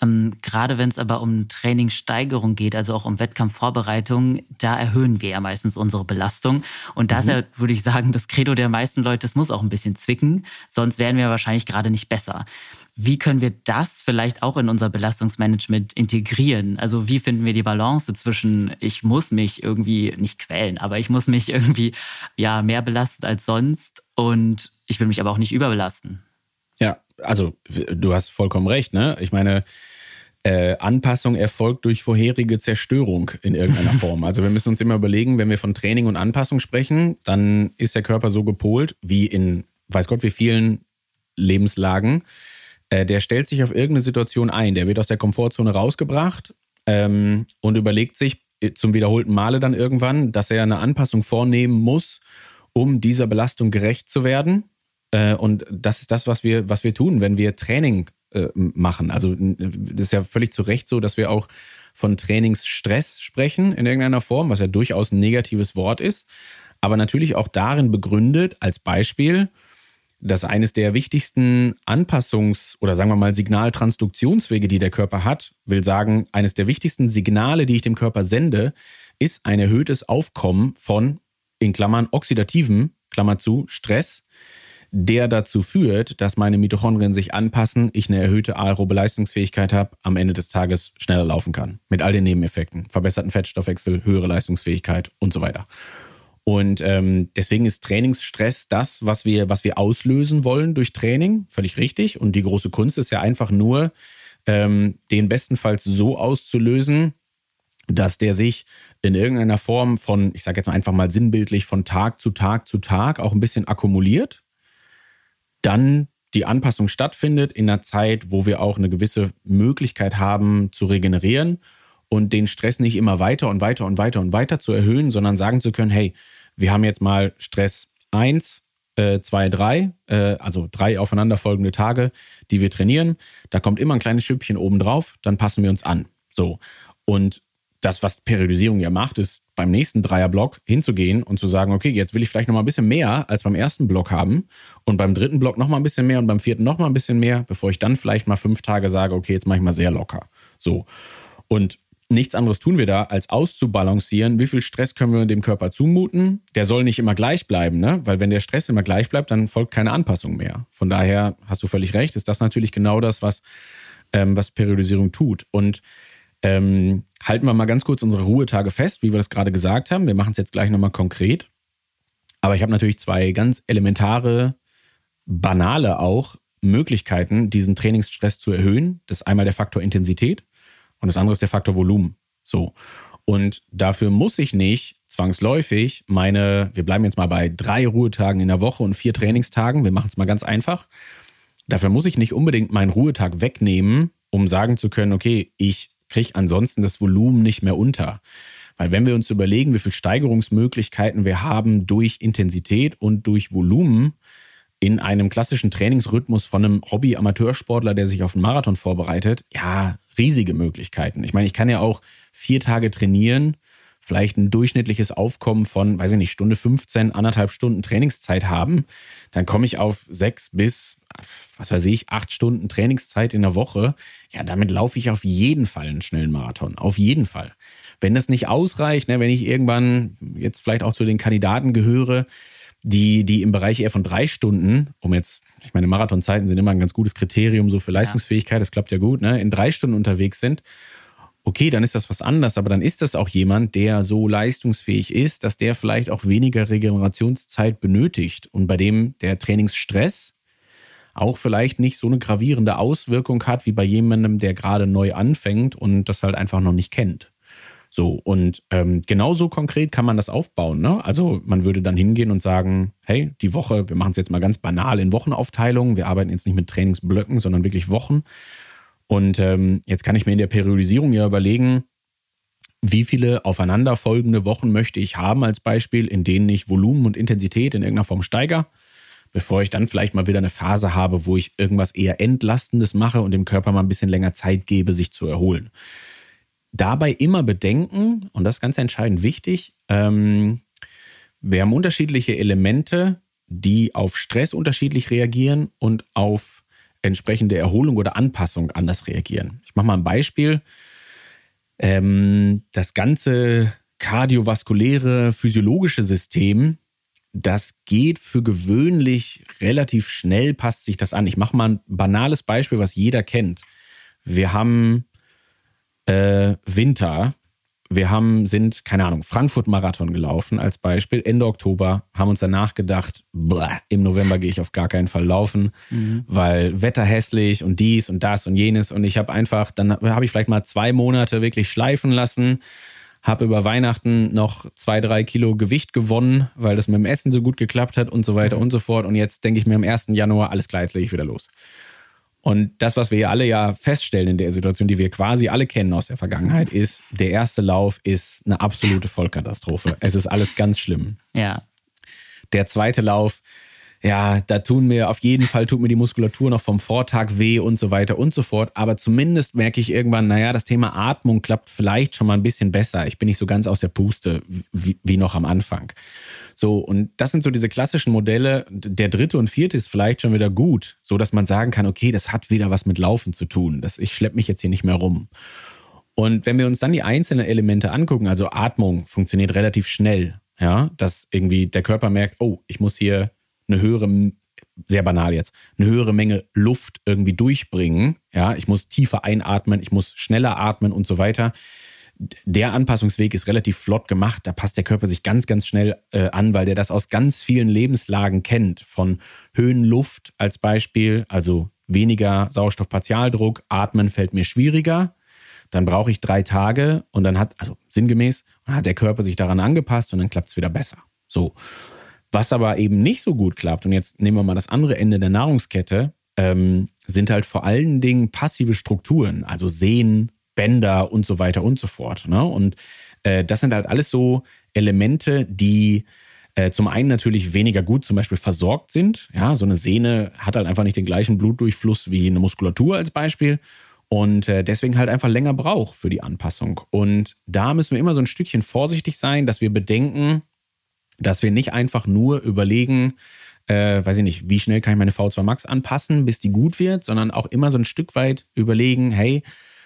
Gerade wenn es aber um Trainingssteigerung geht, also auch um Wettkampfvorbereitung, da erhöhen wir ja meistens unsere Belastung. Und da ist ja, würde ich sagen, das Credo der meisten Leute, es muss auch ein bisschen zwicken, sonst werden wir wahrscheinlich gerade nicht besser. Wie können wir das vielleicht auch in unser Belastungsmanagement integrieren? Also wie finden wir die Balance zwischen, ich muss mich irgendwie nicht quälen, aber ich muss mich irgendwie mehr belasten als sonst und ich will mich aber auch nicht überbelasten. Ja, also du hast vollkommen recht, ne? Ich meine, Anpassung erfolgt durch vorherige Zerstörung in irgendeiner Form. Also wir müssen uns immer überlegen, wenn wir von Training und Anpassung sprechen, dann ist der Körper so gepolt, wie in weiß Gott wie vielen Lebenslagen. Der stellt sich auf irgendeine Situation ein. Der wird aus der Komfortzone rausgebracht und überlegt sich zum wiederholten Male dann irgendwann, dass er eine Anpassung vornehmen muss, um dieser Belastung gerecht zu werden. Und das ist das, was wir tun, wenn wir Training machen. Also das ist ja völlig zu Recht so, dass wir auch von Trainingsstress sprechen in irgendeiner Form, was ja durchaus ein negatives Wort ist. Aber natürlich auch darin begründet, als Beispiel, dass eines der wichtigsten oder sagen wir mal Signaltransduktionswege, die der Körper hat, will sagen, eines der wichtigsten Signale, die ich dem Körper sende, ist ein erhöhtes Aufkommen von, in Klammern, oxidativem, Klammer zu, Stress, der dazu führt, dass meine Mitochondrien sich anpassen, ich eine erhöhte aerobe Leistungsfähigkeit habe, am Ende des Tages schneller laufen kann. Mit all den Nebeneffekten, verbesserten Fettstoffwechsel, höhere Leistungsfähigkeit und so weiter. Und deswegen ist Trainingsstress das, was wir auslösen wollen durch Training. Völlig richtig. Und die große Kunst ist ja einfach nur, den bestenfalls so auszulösen, dass der sich in irgendeiner Form von, ich sage jetzt mal einfach mal sinnbildlich, von Tag zu Tag zu Tag auch ein bisschen akkumuliert. Dann die Anpassung stattfindet in einer Zeit, wo wir auch eine gewisse Möglichkeit haben zu regenerieren und den Stress nicht immer weiter und weiter und weiter und weiter zu erhöhen, sondern sagen zu können, hey, wir haben jetzt mal Stress 1, 2, 3, also 3 aufeinanderfolgende Tage, die wir trainieren. Da kommt immer ein kleines Schüppchen oben drauf, dann passen wir uns an. So. Und das, was Periodisierung ja macht, ist beim nächsten Dreierblock hinzugehen und zu sagen, okay, jetzt will ich vielleicht noch mal ein bisschen mehr als beim ersten Block haben und beim dritten Block noch mal ein bisschen mehr und beim vierten noch mal ein bisschen mehr, bevor ich dann vielleicht mal 5 Tage sage, okay, jetzt mache ich mal sehr locker. So. Und nichts anderes tun wir da, als auszubalancieren, wie viel Stress können wir dem Körper zumuten. Der soll nicht immer gleich bleiben, ne? Weil wenn der Stress immer gleich bleibt, dann folgt keine Anpassung mehr. Von daher hast du völlig recht, ist das natürlich genau das, was Periodisierung tut. Und halten wir mal ganz kurz unsere Ruhetage fest, wie wir das gerade gesagt haben. Wir machen es jetzt gleich nochmal konkret. Aber ich habe natürlich 2 ganz elementare, banale auch Möglichkeiten, diesen Trainingsstress zu erhöhen. Das ist einmal der Faktor Intensität und das andere ist der Faktor Volumen. So. Und dafür muss ich nicht zwangsläufig wir bleiben jetzt mal bei 3 Ruhetagen in der Woche und 4 Trainingstagen. Wir machen es mal ganz einfach. Dafür muss ich nicht unbedingt meinen Ruhetag wegnehmen, um sagen zu können, okay, ich kriege ansonsten das Volumen nicht mehr unter. Weil wenn wir uns überlegen, wie viele Steigerungsmöglichkeiten wir haben durch Intensität und durch Volumen in einem klassischen Trainingsrhythmus von einem Hobby-Amateursportler, der sich auf einen Marathon vorbereitet, ja, riesige Möglichkeiten. Ich meine, ich kann ja auch 4 Tage trainieren, vielleicht ein durchschnittliches Aufkommen von, weiß ich nicht, Stunde 15, 1,5 Stunden Trainingszeit haben. Dann komme ich auf 6 bis, 8 Stunden Trainingszeit in der Woche. Ja, damit laufe ich auf jeden Fall einen schnellen Marathon. Auf jeden Fall. Wenn das nicht ausreicht, wenn ich irgendwann jetzt vielleicht auch zu den Kandidaten gehöre, die im Bereich eher von 3 Stunden, ich meine, Marathonzeiten sind immer ein ganz gutes Kriterium so für Leistungsfähigkeit, das klappt ja gut, in 3 Stunden unterwegs sind, okay, dann ist das was anderes, aber dann ist das auch jemand, der so leistungsfähig ist, dass der vielleicht auch weniger Regenerationszeit benötigt und bei dem der Trainingsstress auch vielleicht nicht so eine gravierende Auswirkung hat, wie bei jemandem, der gerade neu anfängt und das halt einfach noch nicht kennt. So, und genauso konkret kann man das aufbauen, ne? Also man würde dann hingehen und sagen, hey, die Woche, wir machen es jetzt mal ganz banal in Wochenaufteilungen, wir arbeiten jetzt nicht mit Trainingsblöcken, sondern wirklich Wochen. Und jetzt kann ich mir in der Periodisierung ja überlegen, wie viele aufeinanderfolgende Wochen möchte ich haben als Beispiel, in denen ich Volumen und Intensität in irgendeiner Form steigere, bevor ich dann vielleicht mal wieder eine Phase habe, wo ich irgendwas eher Entlastendes mache und dem Körper mal ein bisschen länger Zeit gebe, sich zu erholen. Dabei immer bedenken, und das ist ganz entscheidend wichtig, wir haben unterschiedliche Elemente die auf Stress unterschiedlich reagieren und auf entsprechende Erholung oder Anpassung anders reagieren. Ich mache mal ein Beispiel. Das ganze kardiovaskuläre, physiologische System, das geht für gewöhnlich relativ schnell, passt sich das an. Ich mache mal ein banales Beispiel, was jeder kennt. Wir haben Winter. Wir sind, keine Ahnung, Frankfurt-Marathon gelaufen als Beispiel, Ende Oktober, haben uns danach gedacht, im November gehe ich auf gar keinen Fall laufen, weil Wetter hässlich und dies und das und jenes. Und ich habe einfach, dann habe ich vielleicht mal 2 Monate wirklich schleifen lassen, habe über Weihnachten noch 2-3 Kilo Gewicht gewonnen, weil das mit dem Essen so gut geklappt hat und so weiter und so fort. Und jetzt denke ich mir am 1. Januar, alles klar, jetzt lege ich wieder los. Und das, was wir alle ja feststellen in der Situation, die wir quasi alle kennen aus der Vergangenheit, ist, der erste Lauf ist eine absolute Vollkatastrophe. Es ist alles ganz schlimm. Ja. Der zweite Lauf, ja, da tut mir die Muskulatur noch vom Vortag weh und so weiter und so fort. Aber zumindest merke ich irgendwann, das Thema Atmung klappt vielleicht schon mal ein bisschen besser. Ich bin nicht so ganz aus der Puste wie noch am Anfang. So, und das sind so diese klassischen Modelle. Der 3. und 4. ist vielleicht schon wieder gut, so dass man sagen kann, okay, das hat wieder was mit Laufen zu tun. Ich schleppe mich jetzt hier nicht mehr rum. Und wenn wir uns dann die einzelnen Elemente angucken, also Atmung funktioniert relativ schnell, ja, dass irgendwie der Körper merkt, oh, ich muss hier eine höhere, sehr banal jetzt, eine höhere Menge Luft irgendwie durchbringen, ja, ich muss tiefer einatmen, ich muss schneller atmen und so weiter. Der Anpassungsweg ist relativ flott gemacht. Da passt der Körper sich ganz, ganz schnell an, weil der das aus ganz vielen Lebenslagen kennt. Von Höhenluft als Beispiel, also weniger Sauerstoffpartialdruck, atmen fällt mir schwieriger. Dann brauche ich 3 Tage und dann hat der Körper sich daran angepasst und dann klappt es wieder besser. So. Was aber eben nicht so gut klappt, und jetzt nehmen wir mal das andere Ende der Nahrungskette, sind halt vor allen Dingen passive Strukturen, also Sehnen, Bänder und so weiter und so fort. Ne? Und das sind halt alles so Elemente, die zum einen natürlich weniger gut zum Beispiel versorgt sind. Ja, so eine Sehne hat halt einfach nicht den gleichen Blutdurchfluss wie eine Muskulatur als Beispiel und deswegen halt einfach länger braucht für die Anpassung. Und da müssen wir immer so ein Stückchen vorsichtig sein, dass wir bedenken, dass wir nicht einfach nur überlegen, wie schnell kann ich meine V2 Max anpassen, bis die gut wird, sondern auch immer so ein Stück weit überlegen, hey,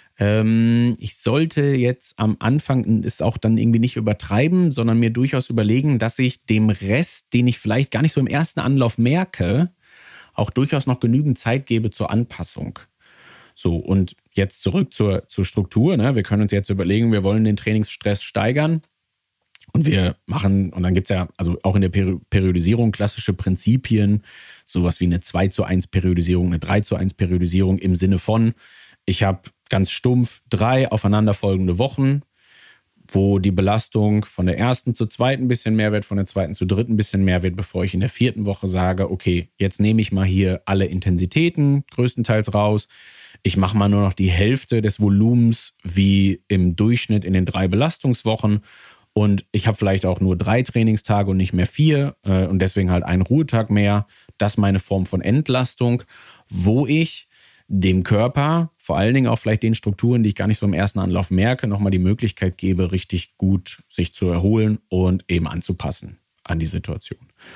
ich sollte jetzt am Anfang es auch dann irgendwie nicht übertreiben, sondern mir durchaus überlegen, dass ich dem Rest, den ich vielleicht gar nicht so im ersten Anlauf merke, auch durchaus noch genügend Zeit gebe zur Anpassung. So, und jetzt zurück zur Struktur. Ne? Wir können uns jetzt überlegen, wir wollen den Trainingsstress steigern. Und dann gibt es ja also auch in der Periodisierung klassische Prinzipien, sowas wie eine 2:1 Periodisierung, eine 3:1 Periodisierung im Sinne von, ich habe ganz stumpf 3 aufeinanderfolgende Wochen, wo die Belastung von der 1. zur 2. ein bisschen mehr wird, von der 2. zur 3. ein bisschen mehr wird, bevor ich in der 4. Woche sage, okay, jetzt nehme ich mal hier alle Intensitäten größtenteils raus. Ich mache mal nur noch die Hälfte des Volumens wie im Durchschnitt in den 3 Belastungswochen. Und ich habe vielleicht auch nur 3 Trainingstage und nicht mehr 4 und deswegen halt einen Ruhetag mehr. Das ist meine Form von Entlastung, wo ich dem Körper, vor allen Dingen auch vielleicht den Strukturen, die ich gar nicht so im ersten Anlauf merke, nochmal die Möglichkeit gebe, richtig gut sich zu erholen und eben anzupassen an die Situation.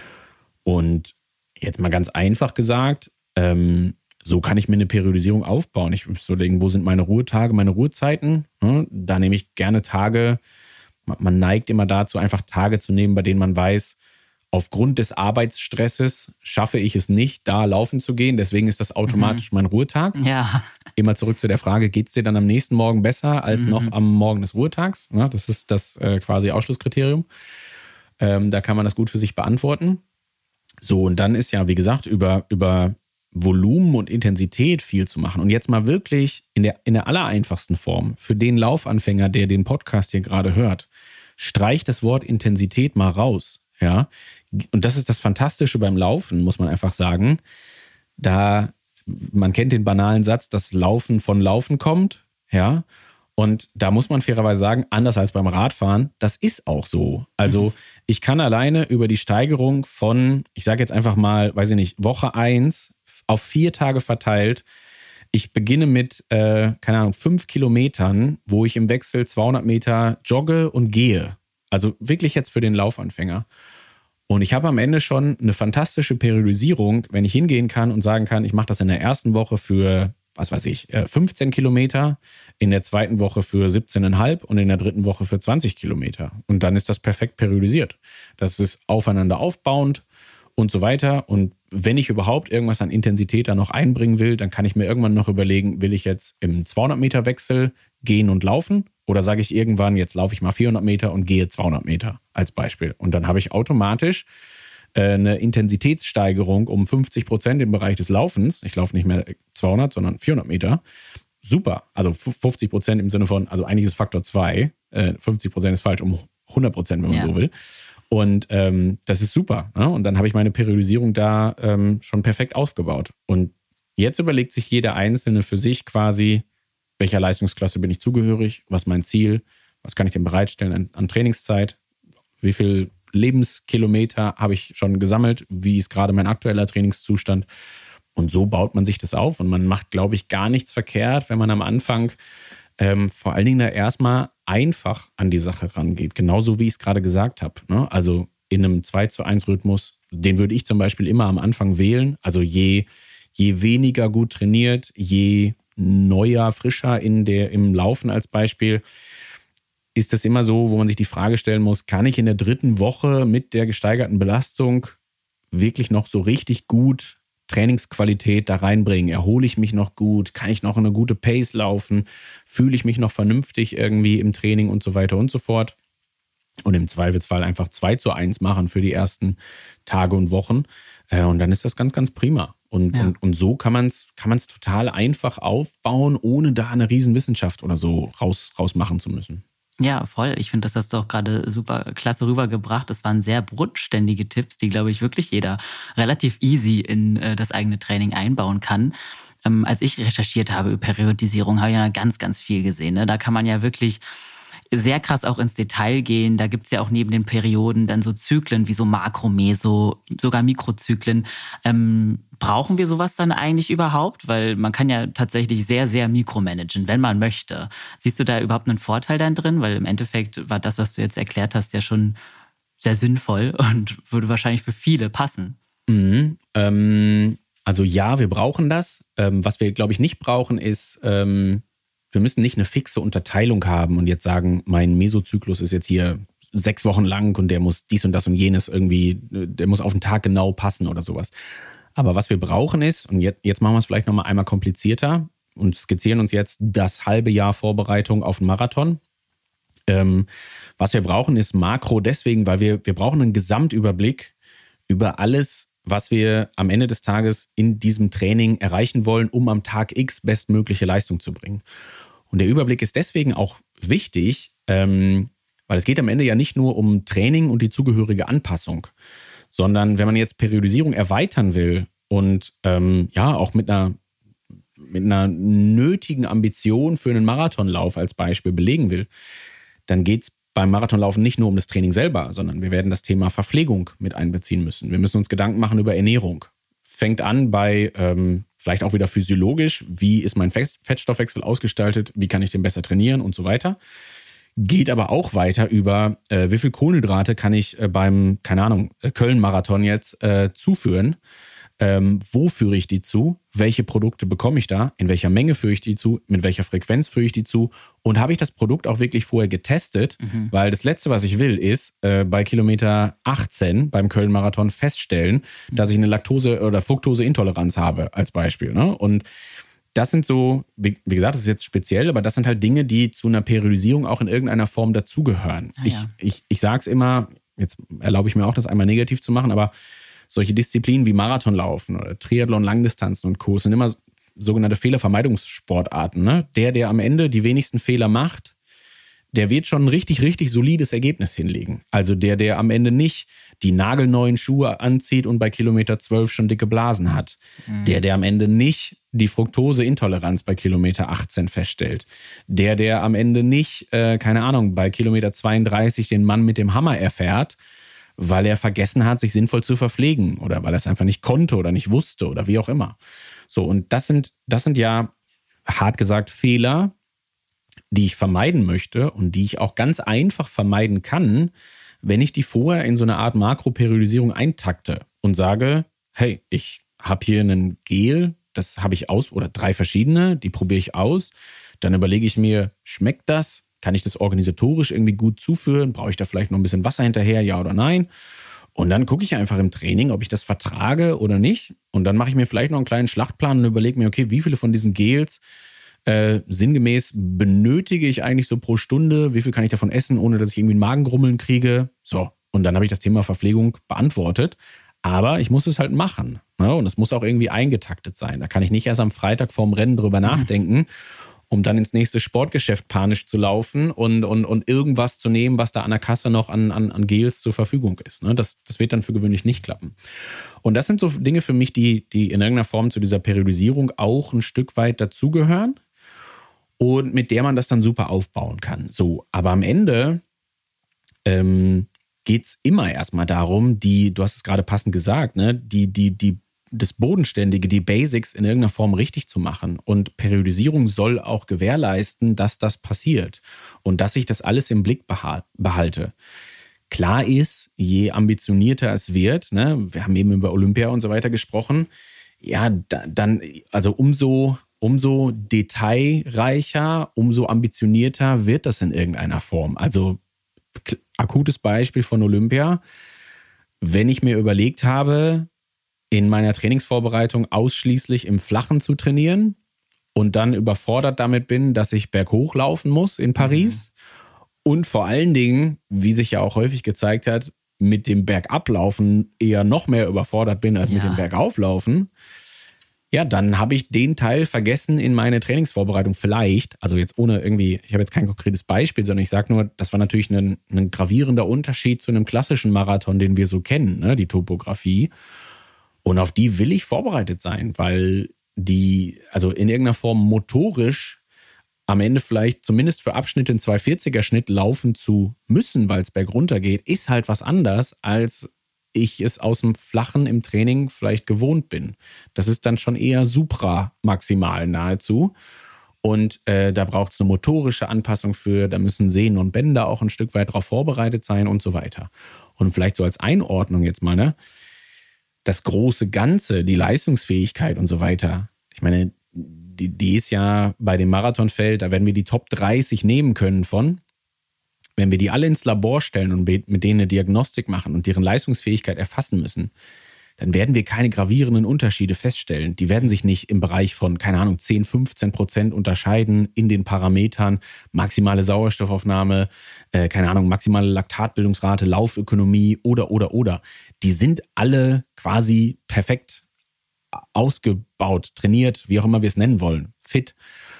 Und jetzt mal ganz einfach gesagt, so kann ich mir eine Periodisierung aufbauen. Ich muss so überlegen, wo sind meine Ruhetage, meine Ruhezeiten? Da nehme ich gerne Tage. Man neigt immer dazu, einfach Tage zu nehmen, bei denen man weiß, aufgrund des Arbeitsstresses schaffe ich es nicht, da laufen zu gehen. Deswegen ist das automatisch mein Ruhetag. Ja. Immer zurück zu der Frage, geht es dir dann am nächsten Morgen besser als noch am Morgen des Ruhetags? Ja, das ist das quasi Ausschlusskriterium. Da kann man das gut für sich beantworten. So, und dann ist ja, wie gesagt, über Volumen und Intensität viel zu machen. Und jetzt mal wirklich in der allereinfachsten Form für den Laufanfänger, der den Podcast hier gerade hört, streich das Wort Intensität mal raus. Ja, und das ist das Fantastische beim Laufen, muss man einfach sagen. Man kennt den banalen Satz, dass Laufen von Laufen kommt. Ja, und da muss man fairerweise sagen, anders als beim Radfahren, das ist auch so. Also ich kann alleine über die Steigerung von, ich sage jetzt einfach mal, Woche 1 auf 4 Tage verteilt. Ich beginne mit, 5 Kilometern, wo ich im Wechsel 200 Meter jogge und gehe. Also wirklich jetzt für den Laufanfänger. Und ich habe am Ende schon eine fantastische Periodisierung, wenn ich hingehen kann und sagen kann, ich mache das in der ersten Woche für, 15 Kilometer, in der zweiten Woche für 17,5 und in der dritten Woche für 20 Kilometer. Und dann ist das perfekt periodisiert. Das ist aufeinander aufbauend und so weiter. Und wenn ich überhaupt irgendwas an Intensität da noch einbringen will, dann kann ich mir irgendwann noch überlegen, will ich jetzt im 200-Meter-Wechsel gehen und laufen? Oder sage ich irgendwann, jetzt laufe ich mal 400 Meter und gehe 200 Meter als Beispiel. Und dann habe ich automatisch eine Intensitätssteigerung um 50% im Bereich des Laufens. Ich laufe nicht mehr 200, sondern 400 Meter. Super. Also 50% im Sinne von, also eigentlich ist Faktor 2. 50% ist falsch, um 100%, wenn man so will. Und das ist super. Ne? Und dann habe ich meine Periodisierung da schon perfekt aufgebaut. Und jetzt überlegt sich jeder Einzelne für sich quasi, welcher Leistungsklasse bin ich zugehörig, was ist mein Ziel, was kann ich denn bereitstellen an Trainingszeit, wie viel Lebenskilometer habe ich schon gesammelt, wie ist gerade mein aktueller Trainingszustand. Und so baut man sich das auf. Und man macht, glaube ich, gar nichts verkehrt, wenn man am Anfang vor allen Dingen da erstmal einfach an die Sache rangeht. Genauso wie ich es gerade gesagt habe. Ne? Also in einem 2:1 Rhythmus, den würde ich zum Beispiel immer am Anfang wählen. Also je weniger gut trainiert, je neuer, frischer im Laufen als Beispiel, ist das immer so, wo man sich die Frage stellen muss, kann ich in der dritten Woche mit der gesteigerten Belastung wirklich noch so richtig gut Trainingsqualität da reinbringen? Erhole ich mich noch gut? Kann ich noch eine gute Pace laufen? Fühle ich mich noch vernünftig irgendwie im Training und so weiter und so fort? Und im Zweifelsfall einfach 2:1 machen für die ersten Tage und Wochen. Und dann ist das ganz, ganz prima. Und so kann man es total einfach aufbauen, ohne da eine Riesenwissenschaft oder so rausmachen zu müssen. Ja, voll. Ich finde, das hast du auch gerade super klasse rübergebracht. Das waren sehr bodenständige Tipps, die, glaube ich, wirklich jeder relativ easy in das eigene Training einbauen kann. Als ich recherchiert habe über Periodisierung, habe ich ja ganz, ganz viel gesehen. Ne? Da kann man ja wirklich sehr krass auch ins Detail gehen. Da gibt's ja auch neben den Perioden dann so Zyklen wie so Makro, Meso, sogar Mikrozyklen. Brauchen wir sowas dann eigentlich überhaupt? Weil man kann ja tatsächlich sehr, sehr mikromanagen, wenn man möchte. Siehst du da überhaupt einen Vorteil dann drin? Weil im Endeffekt war das, was du jetzt erklärt hast, ja schon sehr sinnvoll und würde wahrscheinlich für viele passen. Also ja, wir brauchen das. Was wir, glaube ich, nicht brauchen, ist... wir müssen nicht eine fixe Unterteilung haben und jetzt sagen, mein Mesozyklus ist jetzt hier 6 Wochen lang und der muss dies und das und jenes irgendwie, der muss auf den Tag genau passen oder sowas. Aber was wir brauchen ist, und jetzt machen wir es vielleicht nochmal einmal komplizierter und skizzieren uns jetzt das halbe Jahr Vorbereitung auf den Marathon. Was wir brauchen ist Makro deswegen, weil wir brauchen einen Gesamtüberblick über alles, was wir am Ende des Tages in diesem Training erreichen wollen, um am Tag X bestmögliche Leistung zu bringen. Und der Überblick ist deswegen auch wichtig, weil es geht am Ende ja nicht nur um Training und die zugehörige Anpassung, sondern wenn man jetzt Periodisierung erweitern will und auch mit einer nötigen Ambition für einen Marathonlauf als Beispiel belegen will, dann geht es beim Marathonlaufen nicht nur um das Training selber, sondern wir werden das Thema Verpflegung mit einbeziehen müssen. Wir müssen uns Gedanken machen über Ernährung. Fängt an bei vielleicht auch wieder physiologisch, wie ist mein Fettstoffwechsel ausgestaltet, wie kann ich den besser trainieren und so weiter. Geht aber auch weiter über, wie viel Kohlenhydrate kann ich beim, Köln-Marathon jetzt zuführen. Wo führe ich die zu? Welche Produkte bekomme ich da? In welcher Menge führe ich die zu? Mit welcher Frequenz führe ich die zu? Und habe ich das Produkt auch wirklich vorher getestet? Weil das Letzte, was ich will, ist bei Kilometer 18 beim Köln-Marathon feststellen, dass ich eine Laktose- oder Fructoseintoleranz habe, als Beispiel. Ne? Und das sind so, wie gesagt, das ist jetzt speziell, aber das sind halt Dinge, die zu einer Periodisierung auch in irgendeiner Form dazugehören. Ich sage es immer, jetzt erlaube ich mir auch, das einmal negativ zu machen, aber solche Disziplinen wie Marathonlaufen oder Triathlon, Langdistanzen und Co. sind immer sogenannte Fehlervermeidungssportarten. Ne? Der am Ende die wenigsten Fehler macht, der wird schon ein richtig, richtig solides Ergebnis hinlegen. Also der am Ende nicht die nagelneuen Schuhe anzieht und bei Kilometer 12 schon dicke Blasen hat. Der am Ende nicht die Fructoseintoleranz bei Kilometer 18 feststellt. Der am Ende nicht, bei Kilometer 32 den Mann mit dem Hammer erfährt, weil er vergessen hat, sich sinnvoll zu verpflegen oder weil er es einfach nicht konnte oder nicht wusste oder wie auch immer. So, und das sind ja, hart gesagt, Fehler, die ich vermeiden möchte und die ich auch ganz einfach vermeiden kann, wenn ich die vorher in so eine Art Makroperiodisierung eintakte und sage, hey, ich habe hier einen Gel, das habe ich aus, oder 3 verschiedene, die probiere ich aus. Dann überlege ich mir, schmeckt das? Kann ich das organisatorisch irgendwie gut zuführen? Brauche ich da vielleicht noch ein bisschen Wasser hinterher, ja oder nein? Und dann gucke ich einfach im Training, ob ich das vertrage oder nicht. Und dann mache ich mir vielleicht noch einen kleinen Schlachtplan und überlege mir, okay, wie viele von diesen Gels sinngemäß benötige ich eigentlich so pro Stunde? Wie viel kann ich davon essen, ohne dass ich irgendwie ein Magengrummeln kriege? So, und dann habe ich das Thema Verpflegung beantwortet. Aber ich muss es halt machen. Ne? Und es muss auch irgendwie eingetaktet sein. Da kann ich nicht erst am Freitag vorm Rennen drüber nachdenken, um dann ins nächste Sportgeschäft panisch zu laufen und irgendwas zu nehmen, was da an der Kasse noch an Gels zur Verfügung ist. Ne? Das wird dann für gewöhnlich nicht klappen. Und das sind so Dinge für mich, die in irgendeiner Form zu dieser Periodisierung auch ein Stück weit dazugehören und mit der man das dann super aufbauen kann. So, aber am Ende geht es immer erstmal darum, du hast es gerade passend gesagt, ne, das Bodenständige, die Basics in irgendeiner Form richtig zu machen. Und Periodisierung soll auch gewährleisten, dass das passiert und dass ich das alles im Blick behalte. Klar ist, je ambitionierter es wird, ne, wir haben eben über Olympia und so weiter gesprochen, ja, dann, also umso detailreicher, umso ambitionierter wird das in irgendeiner Form. Also akutes Beispiel von Olympia, wenn ich mir überlegt habe, in meiner Trainingsvorbereitung ausschließlich im Flachen zu trainieren und dann überfordert damit bin, dass ich berghoch laufen muss in Paris und vor allen Dingen, wie sich ja auch häufig gezeigt hat, mit dem Bergablaufen eher noch mehr überfordert bin als mit dem Bergauflaufen, ja, dann habe ich den Teil vergessen in meine Trainingsvorbereitung vielleicht, also jetzt ohne irgendwie, ich habe jetzt kein konkretes Beispiel, sondern ich sage nur, das war natürlich ein gravierender Unterschied zu einem klassischen Marathon, den wir so kennen, ne, die Topografie. Und auf die will ich vorbereitet sein, weil also in irgendeiner Form motorisch am Ende vielleicht zumindest für Abschnitte in 240er Schnitt laufen zu müssen, weil es bergunter geht, ist halt was anders, als ich es aus dem Flachen im Training vielleicht gewohnt bin. Das ist dann schon eher supramaximal nahezu. Und da braucht es eine motorische Anpassung für, da müssen Sehnen und Bänder auch ein Stück weit darauf vorbereitet sein und so weiter. Und vielleicht so als Einordnung jetzt mal, ne? Das große Ganze, die Leistungsfähigkeit und so weiter. Ich meine, die ist ja bei dem Marathonfeld, da werden wir die Top 30 nehmen können von. Wenn wir die alle ins Labor stellen und mit denen eine Diagnostik machen und deren Leistungsfähigkeit erfassen müssen, dann werden wir keine gravierenden Unterschiede feststellen. Die werden sich nicht im Bereich von, keine Ahnung, 10-15% unterscheiden in den Parametern, maximale Sauerstoffaufnahme, keine Ahnung, maximale Laktatbildungsrate, Laufökonomie oder. Die sind alle quasi perfekt ausgebaut, trainiert, wie auch immer wir es nennen wollen, fit.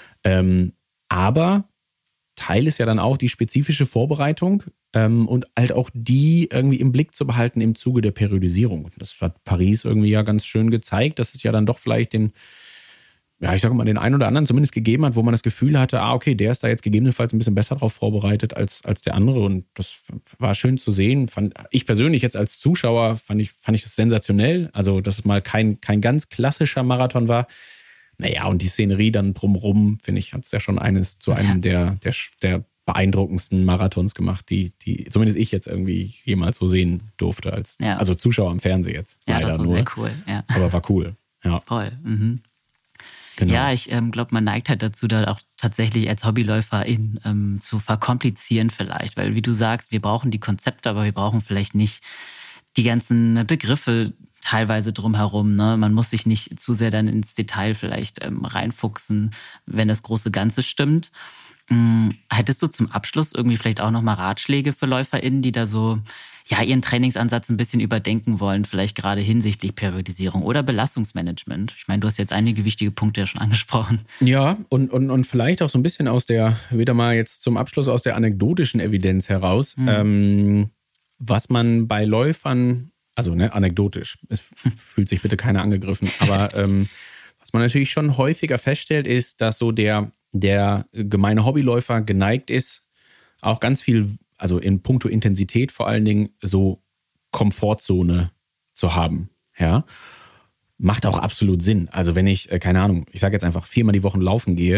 Aber Teil ist ja dann auch die spezifische Vorbereitung und halt auch die irgendwie im Blick zu behalten im Zuge der Periodisierung. Das hat Paris irgendwie ja ganz schön gezeigt, dass es ja dann doch vielleicht den einen oder anderen zumindest gegeben hat, wo man das Gefühl hatte, okay, der ist da jetzt gegebenenfalls ein bisschen besser drauf vorbereitet als der andere. Und das war schön zu sehen. Ich persönlich jetzt als Zuschauer fand ich das sensationell. Also, dass es mal kein ganz klassischer Marathon war. Naja, und die Szenerie dann drumherum, finde ich, hat es ja schon einem der beeindruckendsten Marathons gemacht, die zumindest ich jetzt irgendwie jemals so sehen durfte. Also Zuschauer am Fernsehen jetzt. Ja, leider das war nur. sehr cool. Ja. Aber war cool. Ja. Voll. Genau. Ja, ich glaube, man neigt halt dazu, da auch tatsächlich als Hobbyläufer zu verkomplizieren vielleicht. Weil, wie du sagst, wir brauchen die Konzepte, aber wir brauchen vielleicht nicht die ganzen Begriffe teilweise drumherum. Ne? Man muss sich nicht zu sehr dann ins Detail vielleicht reinfuchsen, wenn das große Ganze stimmt. Hättest du zum Abschluss irgendwie vielleicht auch nochmal Ratschläge für LäuferInnen, die da so ihren Trainingsansatz ein bisschen überdenken wollen, vielleicht gerade hinsichtlich Periodisierung oder Belastungsmanagement? Ich meine, du hast jetzt einige wichtige Punkte ja schon angesprochen. Ja, und vielleicht auch so ein bisschen wieder mal jetzt zum Abschluss aus der anekdotischen Evidenz heraus, was man bei Läufern, also anekdotisch, es fühlt sich bitte keiner angegriffen, aber was man natürlich schon häufiger feststellt, ist, dass so der gemeine Hobbyläufer geneigt ist, auch ganz viel, also in puncto Intensität vor allen Dingen, so Komfortzone zu haben. Ja, macht auch absolut Sinn. Also wenn ich, keine Ahnung, ich sage jetzt einfach 4-mal die Woche laufen gehe,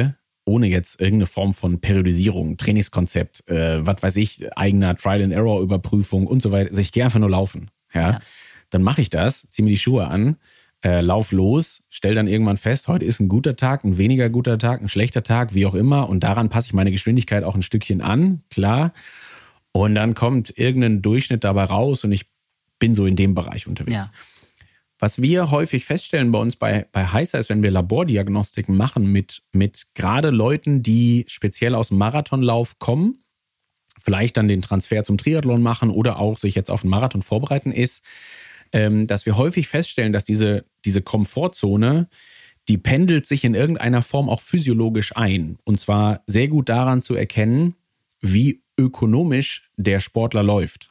ohne jetzt irgendeine Form von Periodisierung, Trainingskonzept, was weiß ich, eigener Trial-and-Error-Überprüfung und so weiter. Also ich gehe einfach nur laufen. Ja. Dann mache ich das, ziehe mir die Schuhe an, lauf los, stell dann irgendwann fest, heute ist ein guter Tag, ein weniger guter Tag, ein schlechter Tag, wie auch immer. Und daran passe ich meine Geschwindigkeit auch ein Stückchen an, klar. Und dann kommt irgendein Durchschnitt dabei raus und ich bin so in dem Bereich unterwegs. Ja. Was wir häufig feststellen bei uns bei HiSA ist, wenn wir Labordiagnostiken machen mit gerade Leuten, die speziell aus dem Marathonlauf kommen, vielleicht dann den Transfer zum Triathlon machen oder auch sich jetzt auf den Marathon vorbereiten, ist, dass wir häufig feststellen, dass diese Komfortzone, die pendelt sich in irgendeiner Form auch physiologisch ein. Und zwar sehr gut daran zu erkennen, wie ökonomisch der Sportler läuft.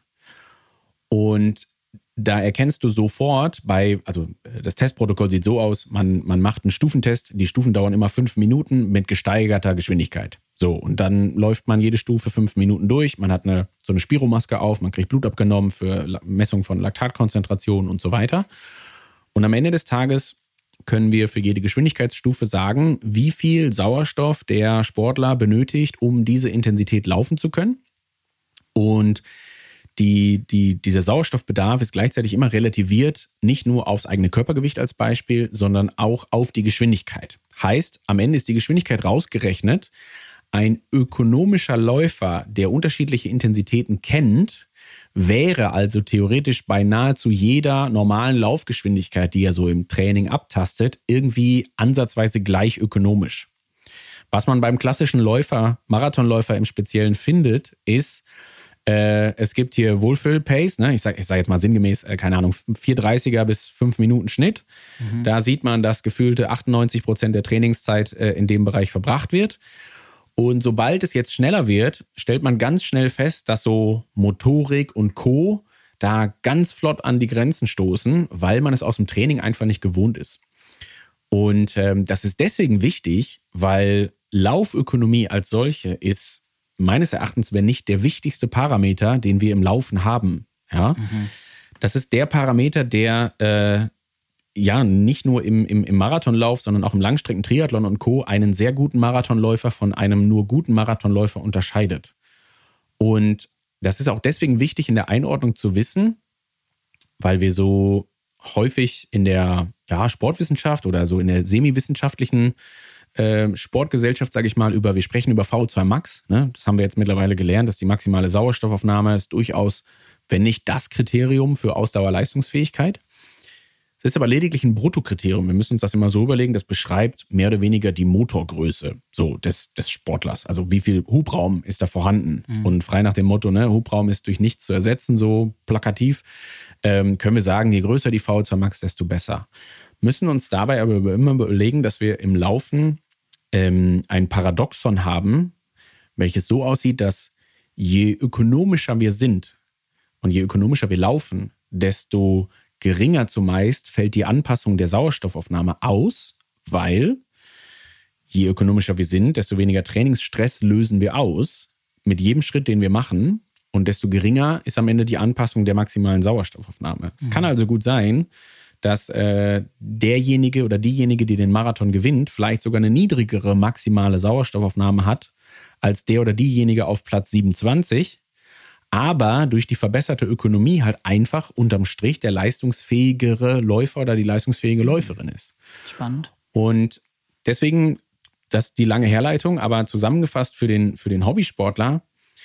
Und da erkennst du sofort also das Testprotokoll sieht so aus, man macht einen Stufentest, die Stufen dauern immer 5 Minuten mit gesteigerter Geschwindigkeit. So, und dann läuft man jede Stufe 5 Minuten durch, man hat so eine Spiromaske auf, man kriegt Blut abgenommen für Messung von Laktatkonzentrationen und so weiter. Und am Ende des Tages können wir für jede Geschwindigkeitsstufe sagen, wie viel Sauerstoff der Sportler benötigt, um diese Intensität laufen zu können. Und dieser Sauerstoffbedarf ist gleichzeitig immer relativiert, nicht nur aufs eigene Körpergewicht als Beispiel, sondern auch auf die Geschwindigkeit. Heißt, am Ende ist die Geschwindigkeit rausgerechnet. Ein ökonomischer Läufer, der unterschiedliche Intensitäten kennt, wäre also theoretisch bei nahezu jeder normalen Laufgeschwindigkeit, die er so im Training abtastet, irgendwie ansatzweise gleich ökonomisch. Was man beim klassischen Marathonläufer im Speziellen findet, ist, es gibt hier Wohlfühl-Pace, ne? Ich sag jetzt mal sinngemäß, keine Ahnung, 4:30er bis 5 Minuten Schnitt. Mhm. Da sieht man, dass gefühlte 98% der Trainingszeit in dem Bereich verbracht wird. Und sobald es jetzt schneller wird, stellt man ganz schnell fest, dass so Motorik und Co. da ganz flott an die Grenzen stoßen, weil man es aus dem Training einfach nicht gewohnt ist. Und das ist deswegen wichtig, weil Laufökonomie als solche ist meines Erachtens, wenn nicht der wichtigste Parameter, den wir im Laufen haben. Ja? Mhm. Das ist der Parameter, der nicht nur im Marathonlauf, sondern auch im Langstrecken-Triathlon und Co. einen sehr guten Marathonläufer von einem nur guten Marathonläufer unterscheidet. Und das ist auch deswegen wichtig in der Einordnung zu wissen, weil wir so häufig in der Sportwissenschaft oder so in der semiwissenschaftlichen Sportgesellschaft, sage ich mal, wir sprechen über VO2 Max. Ne? Das haben wir jetzt mittlerweile gelernt, dass die maximale Sauerstoffaufnahme ist durchaus, wenn nicht das Kriterium für Ausdauerleistungsfähigkeit. Es ist aber lediglich ein Bruttokriterium. Wir müssen uns das immer so überlegen, das beschreibt mehr oder weniger die Motorgröße so des Sportlers. Also wie viel Hubraum ist da vorhanden? Mhm. Und frei nach dem Motto, ne, Hubraum ist durch nichts zu ersetzen, so plakativ, können wir sagen, je größer die VO2 Max, desto besser. Müssen uns dabei aber immer überlegen, dass wir im Laufen ein Paradoxon haben, welches so aussieht, dass je ökonomischer wir sind und je ökonomischer wir laufen, desto geringer zumeist fällt die Anpassung der Sauerstoffaufnahme aus, weil je ökonomischer wir sind, desto weniger Trainingsstress lösen wir aus mit jedem Schritt, den wir machen, und desto geringer ist am Ende die Anpassung der maximalen Sauerstoffaufnahme. Es kann also gut sein, dass derjenige oder diejenige, die den Marathon gewinnt, vielleicht sogar eine niedrigere maximale Sauerstoffaufnahme hat als der oder diejenige auf Platz 27, aber durch die verbesserte Ökonomie halt einfach unterm Strich der leistungsfähigere Läufer oder die leistungsfähige Läuferin ist. Spannend. Und deswegen, das ist die lange Herleitung, aber zusammengefasst für den Hobbysportler,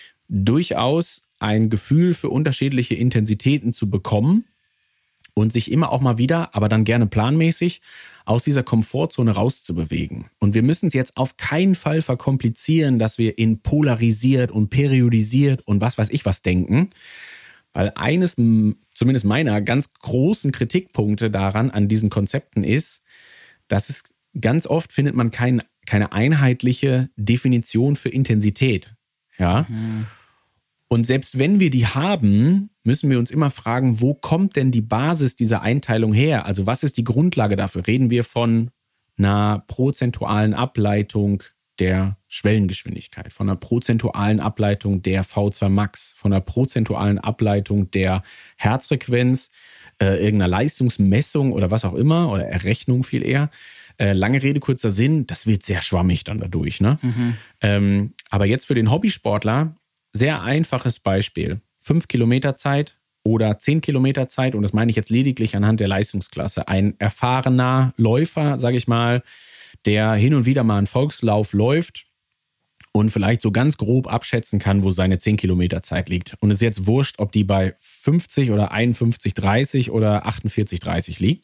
durchaus ein Gefühl für unterschiedliche Intensitäten zu bekommen und sich immer auch mal wieder, aber dann gerne planmäßig, aus dieser Komfortzone rauszubewegen. Und wir müssen es jetzt auf keinen Fall verkomplizieren, dass wir in polarisiert und periodisiert und was weiß ich was denken. Weil eines, zumindest meiner ganz großen Kritikpunkte daran, an diesen Konzepten ist, dass es ganz oft findet man keine einheitliche Definition für Intensität. Ja. Mhm. Und selbst wenn wir die haben, müssen wir uns immer fragen, wo kommt denn die Basis dieser Einteilung her? Also was ist die Grundlage dafür? Reden wir von einer prozentualen Ableitung der Schwellengeschwindigkeit, von der prozentualen Ableitung der V2 Max, von der prozentualen Ableitung der Herzfrequenz, irgendeiner Leistungsmessung oder was auch immer, oder Errechnung viel eher. Lange Rede, kurzer Sinn, das wird sehr schwammig dann dadurch. Ne? Aber jetzt für den Hobbysportler, sehr einfaches Beispiel. 5 Kilometer Zeit oder 10 Kilometer Zeit, und das meine ich jetzt lediglich anhand der Leistungsklasse. Ein erfahrener Läufer, sage ich mal, der hin und wieder mal einen Volkslauf läuft und vielleicht so ganz grob abschätzen kann, wo seine 10 Kilometer Zeit liegt. Und es ist jetzt wurscht, ob die bei 50 oder 51,30 oder 48,30 liegt.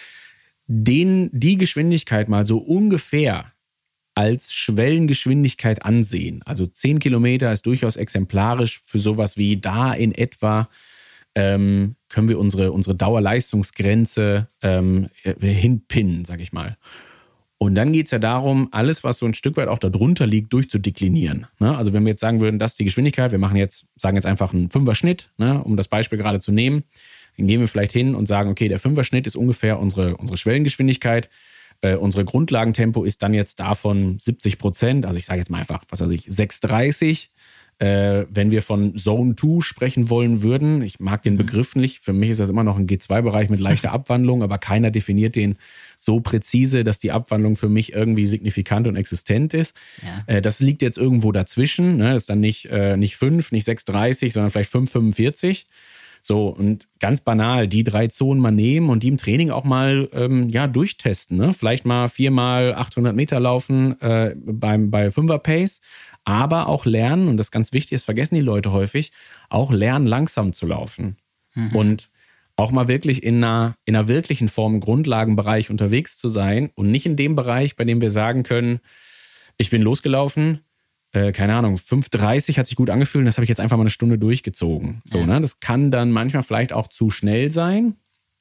Die Geschwindigkeit mal so ungefähr als Schwellengeschwindigkeit ansehen. Also 10 Kilometer ist durchaus exemplarisch für sowas wie da in etwa können wir unsere Dauerleistungsgrenze hinpinnen, sag ich mal. Und dann geht es ja darum, alles, was so ein Stück weit auch darunter liegt, durchzudeklinieren. Ne? Also wenn wir jetzt sagen würden, das ist die Geschwindigkeit, sagen jetzt einfach einen 5er-Schnitt, ne? Um das Beispiel gerade zu nehmen, dann gehen wir vielleicht hin und sagen, okay, der 5er-Schnitt ist ungefähr unsere Schwellengeschwindigkeit. Unsere Grundlagentempo ist dann jetzt davon 70%. Also ich sage jetzt mal einfach, 6,30. Wenn wir von Zone 2 sprechen wollen würden, ich mag den Begriff nicht, für mich ist das immer noch ein G2-Bereich mit leichter Abwandlung, aber keiner definiert den so präzise, dass die Abwandlung für mich irgendwie signifikant und existent ist. Ja. Das liegt jetzt irgendwo dazwischen, ne? Das ist dann nicht 5, nicht 6,30, sondern vielleicht 5,45. So, und ganz banal, die 3 Zonen mal nehmen und die im Training auch mal durchtesten. Ne? Vielleicht mal 4x 800 Meter laufen bei 5er Pace, aber auch lernen, und das ist ganz wichtig, das vergessen die Leute häufig, auch lernen, langsam zu laufen. Und auch mal wirklich in einer wirklichen Form im Grundlagenbereich unterwegs zu sein und nicht in dem Bereich, bei dem wir sagen können, ich bin losgelaufen, keine Ahnung, 5,30 hat sich gut angefühlt und das habe ich jetzt einfach mal eine Stunde durchgezogen. So, ne? Das kann dann manchmal vielleicht auch zu schnell sein,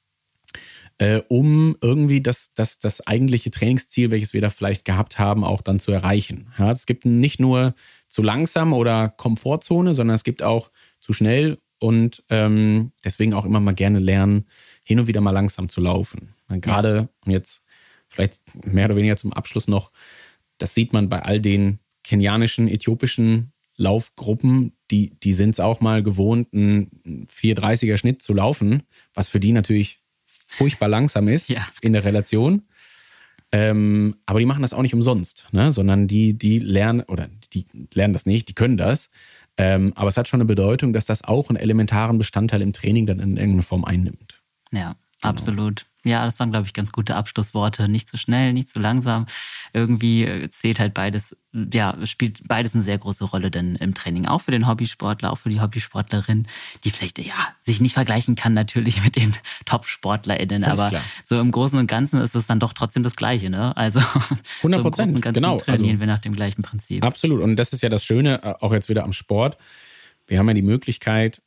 um irgendwie das eigentliche Trainingsziel, welches wir da vielleicht gehabt haben, auch dann zu erreichen. Ja, es gibt nicht nur zu langsam oder Komfortzone, sondern es gibt auch zu schnell und deswegen auch immer mal gerne lernen, hin und wieder mal langsam zu laufen. Gerade, und jetzt vielleicht mehr oder weniger zum Abschluss noch, das sieht man bei all den kenianischen, äthiopischen Laufgruppen, die sind es auch mal gewohnt, einen 4,30er Schnitt zu laufen, was für die natürlich furchtbar langsam ist in der Relation. Aber die machen das auch nicht umsonst, ne? Sondern die lernen, oder die lernen das nicht, die können das. Aber es hat schon eine Bedeutung, dass das auch einen elementaren Bestandteil im Training dann in irgendeiner Form einnimmt. Ja, absolut. Ja, das waren, glaube ich, ganz gute Abschlussworte. Nicht zu schnell, nicht zu langsam. Irgendwie zählt halt beides, spielt beides eine sehr große Rolle denn im Training. Auch für den Hobbysportler, auch für die Hobbysportlerin, die vielleicht sich nicht vergleichen kann natürlich mit den Top-SportlerInnen. Aber klar, so im Großen und Ganzen ist es dann doch trotzdem das Gleiche, ne? Also 100%, genau. Trainieren wir nach dem gleichen Prinzip. Absolut. Und das ist ja das Schöne, auch jetzt wieder am Sport. Wir haben ja die Möglichkeit,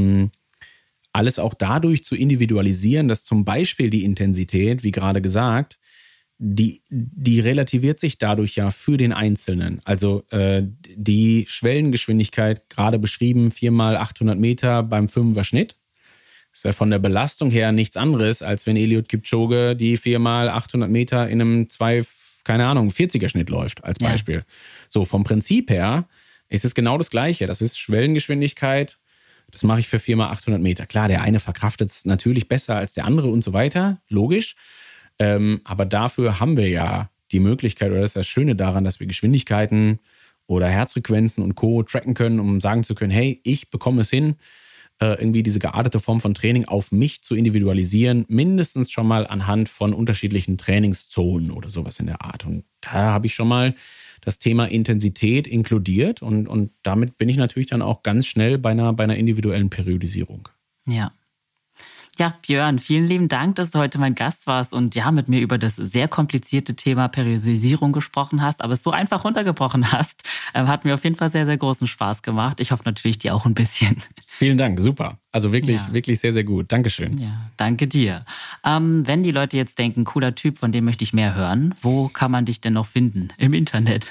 alles auch dadurch zu individualisieren, dass zum Beispiel die Intensität, wie gerade gesagt, die relativiert sich dadurch ja für den Einzelnen. Also die Schwellengeschwindigkeit, gerade beschrieben, 4x 800 Meter beim 5er Schnitt, ist ja von der Belastung her nichts anderes, als wenn Eliud Kipchoge die 4x 800 Meter in einem 40er Schnitt läuft, als Beispiel. Ja. So, vom Prinzip her ist es genau das Gleiche. Das ist Schwellengeschwindigkeit. Das mache ich für 4x 800 Meter. Klar, der eine verkraftet es natürlich besser als der andere und so weiter, logisch. Aber dafür haben wir ja die Möglichkeit, oder das ist das Schöne daran, dass wir Geschwindigkeiten oder Herzfrequenzen und Co. tracken können, um sagen zu können, hey, ich bekomme es hin, irgendwie diese geartete Form von Training auf mich zu individualisieren, mindestens schon mal anhand von unterschiedlichen Trainingszonen oder sowas in der Art. Und da habe ich schon mal das Thema Intensität inkludiert und damit bin ich natürlich dann auch ganz schnell bei einer individuellen Periodisierung. Ja. Ja, Björn, vielen lieben Dank, dass du heute mein Gast warst und mit mir über das sehr komplizierte Thema Periodisierung gesprochen hast, aber es so einfach runtergebrochen hast. Hat mir auf jeden Fall sehr, sehr großen Spaß gemacht. Ich hoffe natürlich dir auch ein bisschen. Vielen Dank, super. Also wirklich sehr, sehr gut. Dankeschön. Ja, danke dir. Wenn die Leute jetzt denken, cooler Typ, von dem möchte ich mehr hören, wo kann man dich denn noch finden im Internet?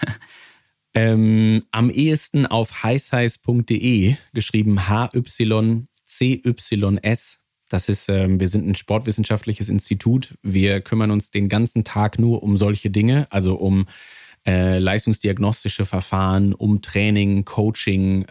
Am ehesten auf highsize.de, geschrieben HYCYS. Das ist, wir sind ein sportwissenschaftliches Institut. Wir kümmern uns den ganzen Tag nur um solche Dinge, also um leistungsdiagnostische Verfahren, um Training, Coaching,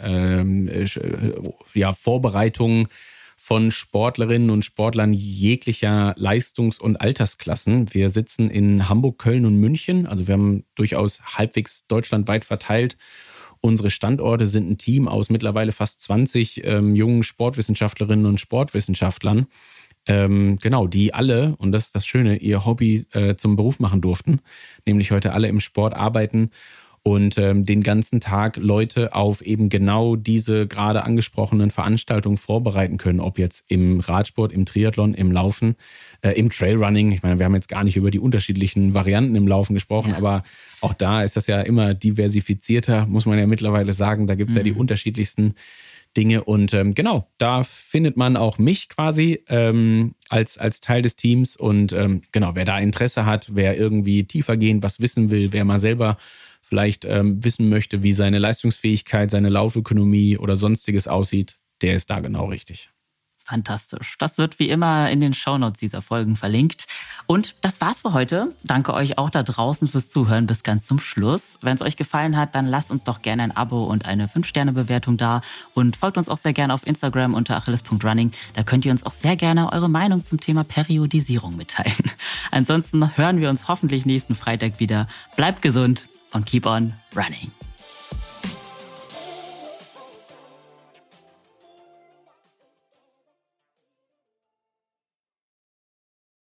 Vorbereitung von Sportlerinnen und Sportlern jeglicher Leistungs- und Altersklassen. Wir sitzen in Hamburg, Köln und München. Also wir haben durchaus halbwegs deutschlandweit verteilt unsere Standorte, sind ein Team aus mittlerweile fast 20 jungen Sportwissenschaftlerinnen und Sportwissenschaftlern. Die alle, und das ist das Schöne, ihr Hobby zum Beruf machen durften, nämlich heute alle im Sport arbeiten und den ganzen Tag Leute auf eben genau diese gerade angesprochenen Veranstaltungen vorbereiten können, ob jetzt im Radsport, im Triathlon, im Laufen, im Trailrunning. Ich meine, wir haben jetzt gar nicht über die unterschiedlichen Varianten im Laufen gesprochen, aber auch da ist das ja immer diversifizierter, muss man ja mittlerweile sagen. Da gibt es ja die unterschiedlichsten Dinge und da findet man auch mich quasi als Teil des Teams und wer da Interesse hat, wer irgendwie tiefer gehen, was wissen will, wer mal selber vielleicht wissen möchte, wie seine Leistungsfähigkeit, seine Laufökonomie oder sonstiges aussieht, der ist da genau richtig. Fantastisch. Das wird wie immer in den Shownotes dieser Folgen verlinkt. Und das war's für heute. Danke euch auch da draußen fürs Zuhören bis ganz zum Schluss. Wenn es euch gefallen hat, dann lasst uns doch gerne ein Abo und eine 5-Sterne-Bewertung da und folgt uns auch sehr gerne auf Instagram unter achilles.running. Da könnt ihr uns auch sehr gerne eure Meinung zum Thema Periodisierung mitteilen. Ansonsten hören wir uns hoffentlich nächsten Freitag wieder. Bleibt gesund und keep on running.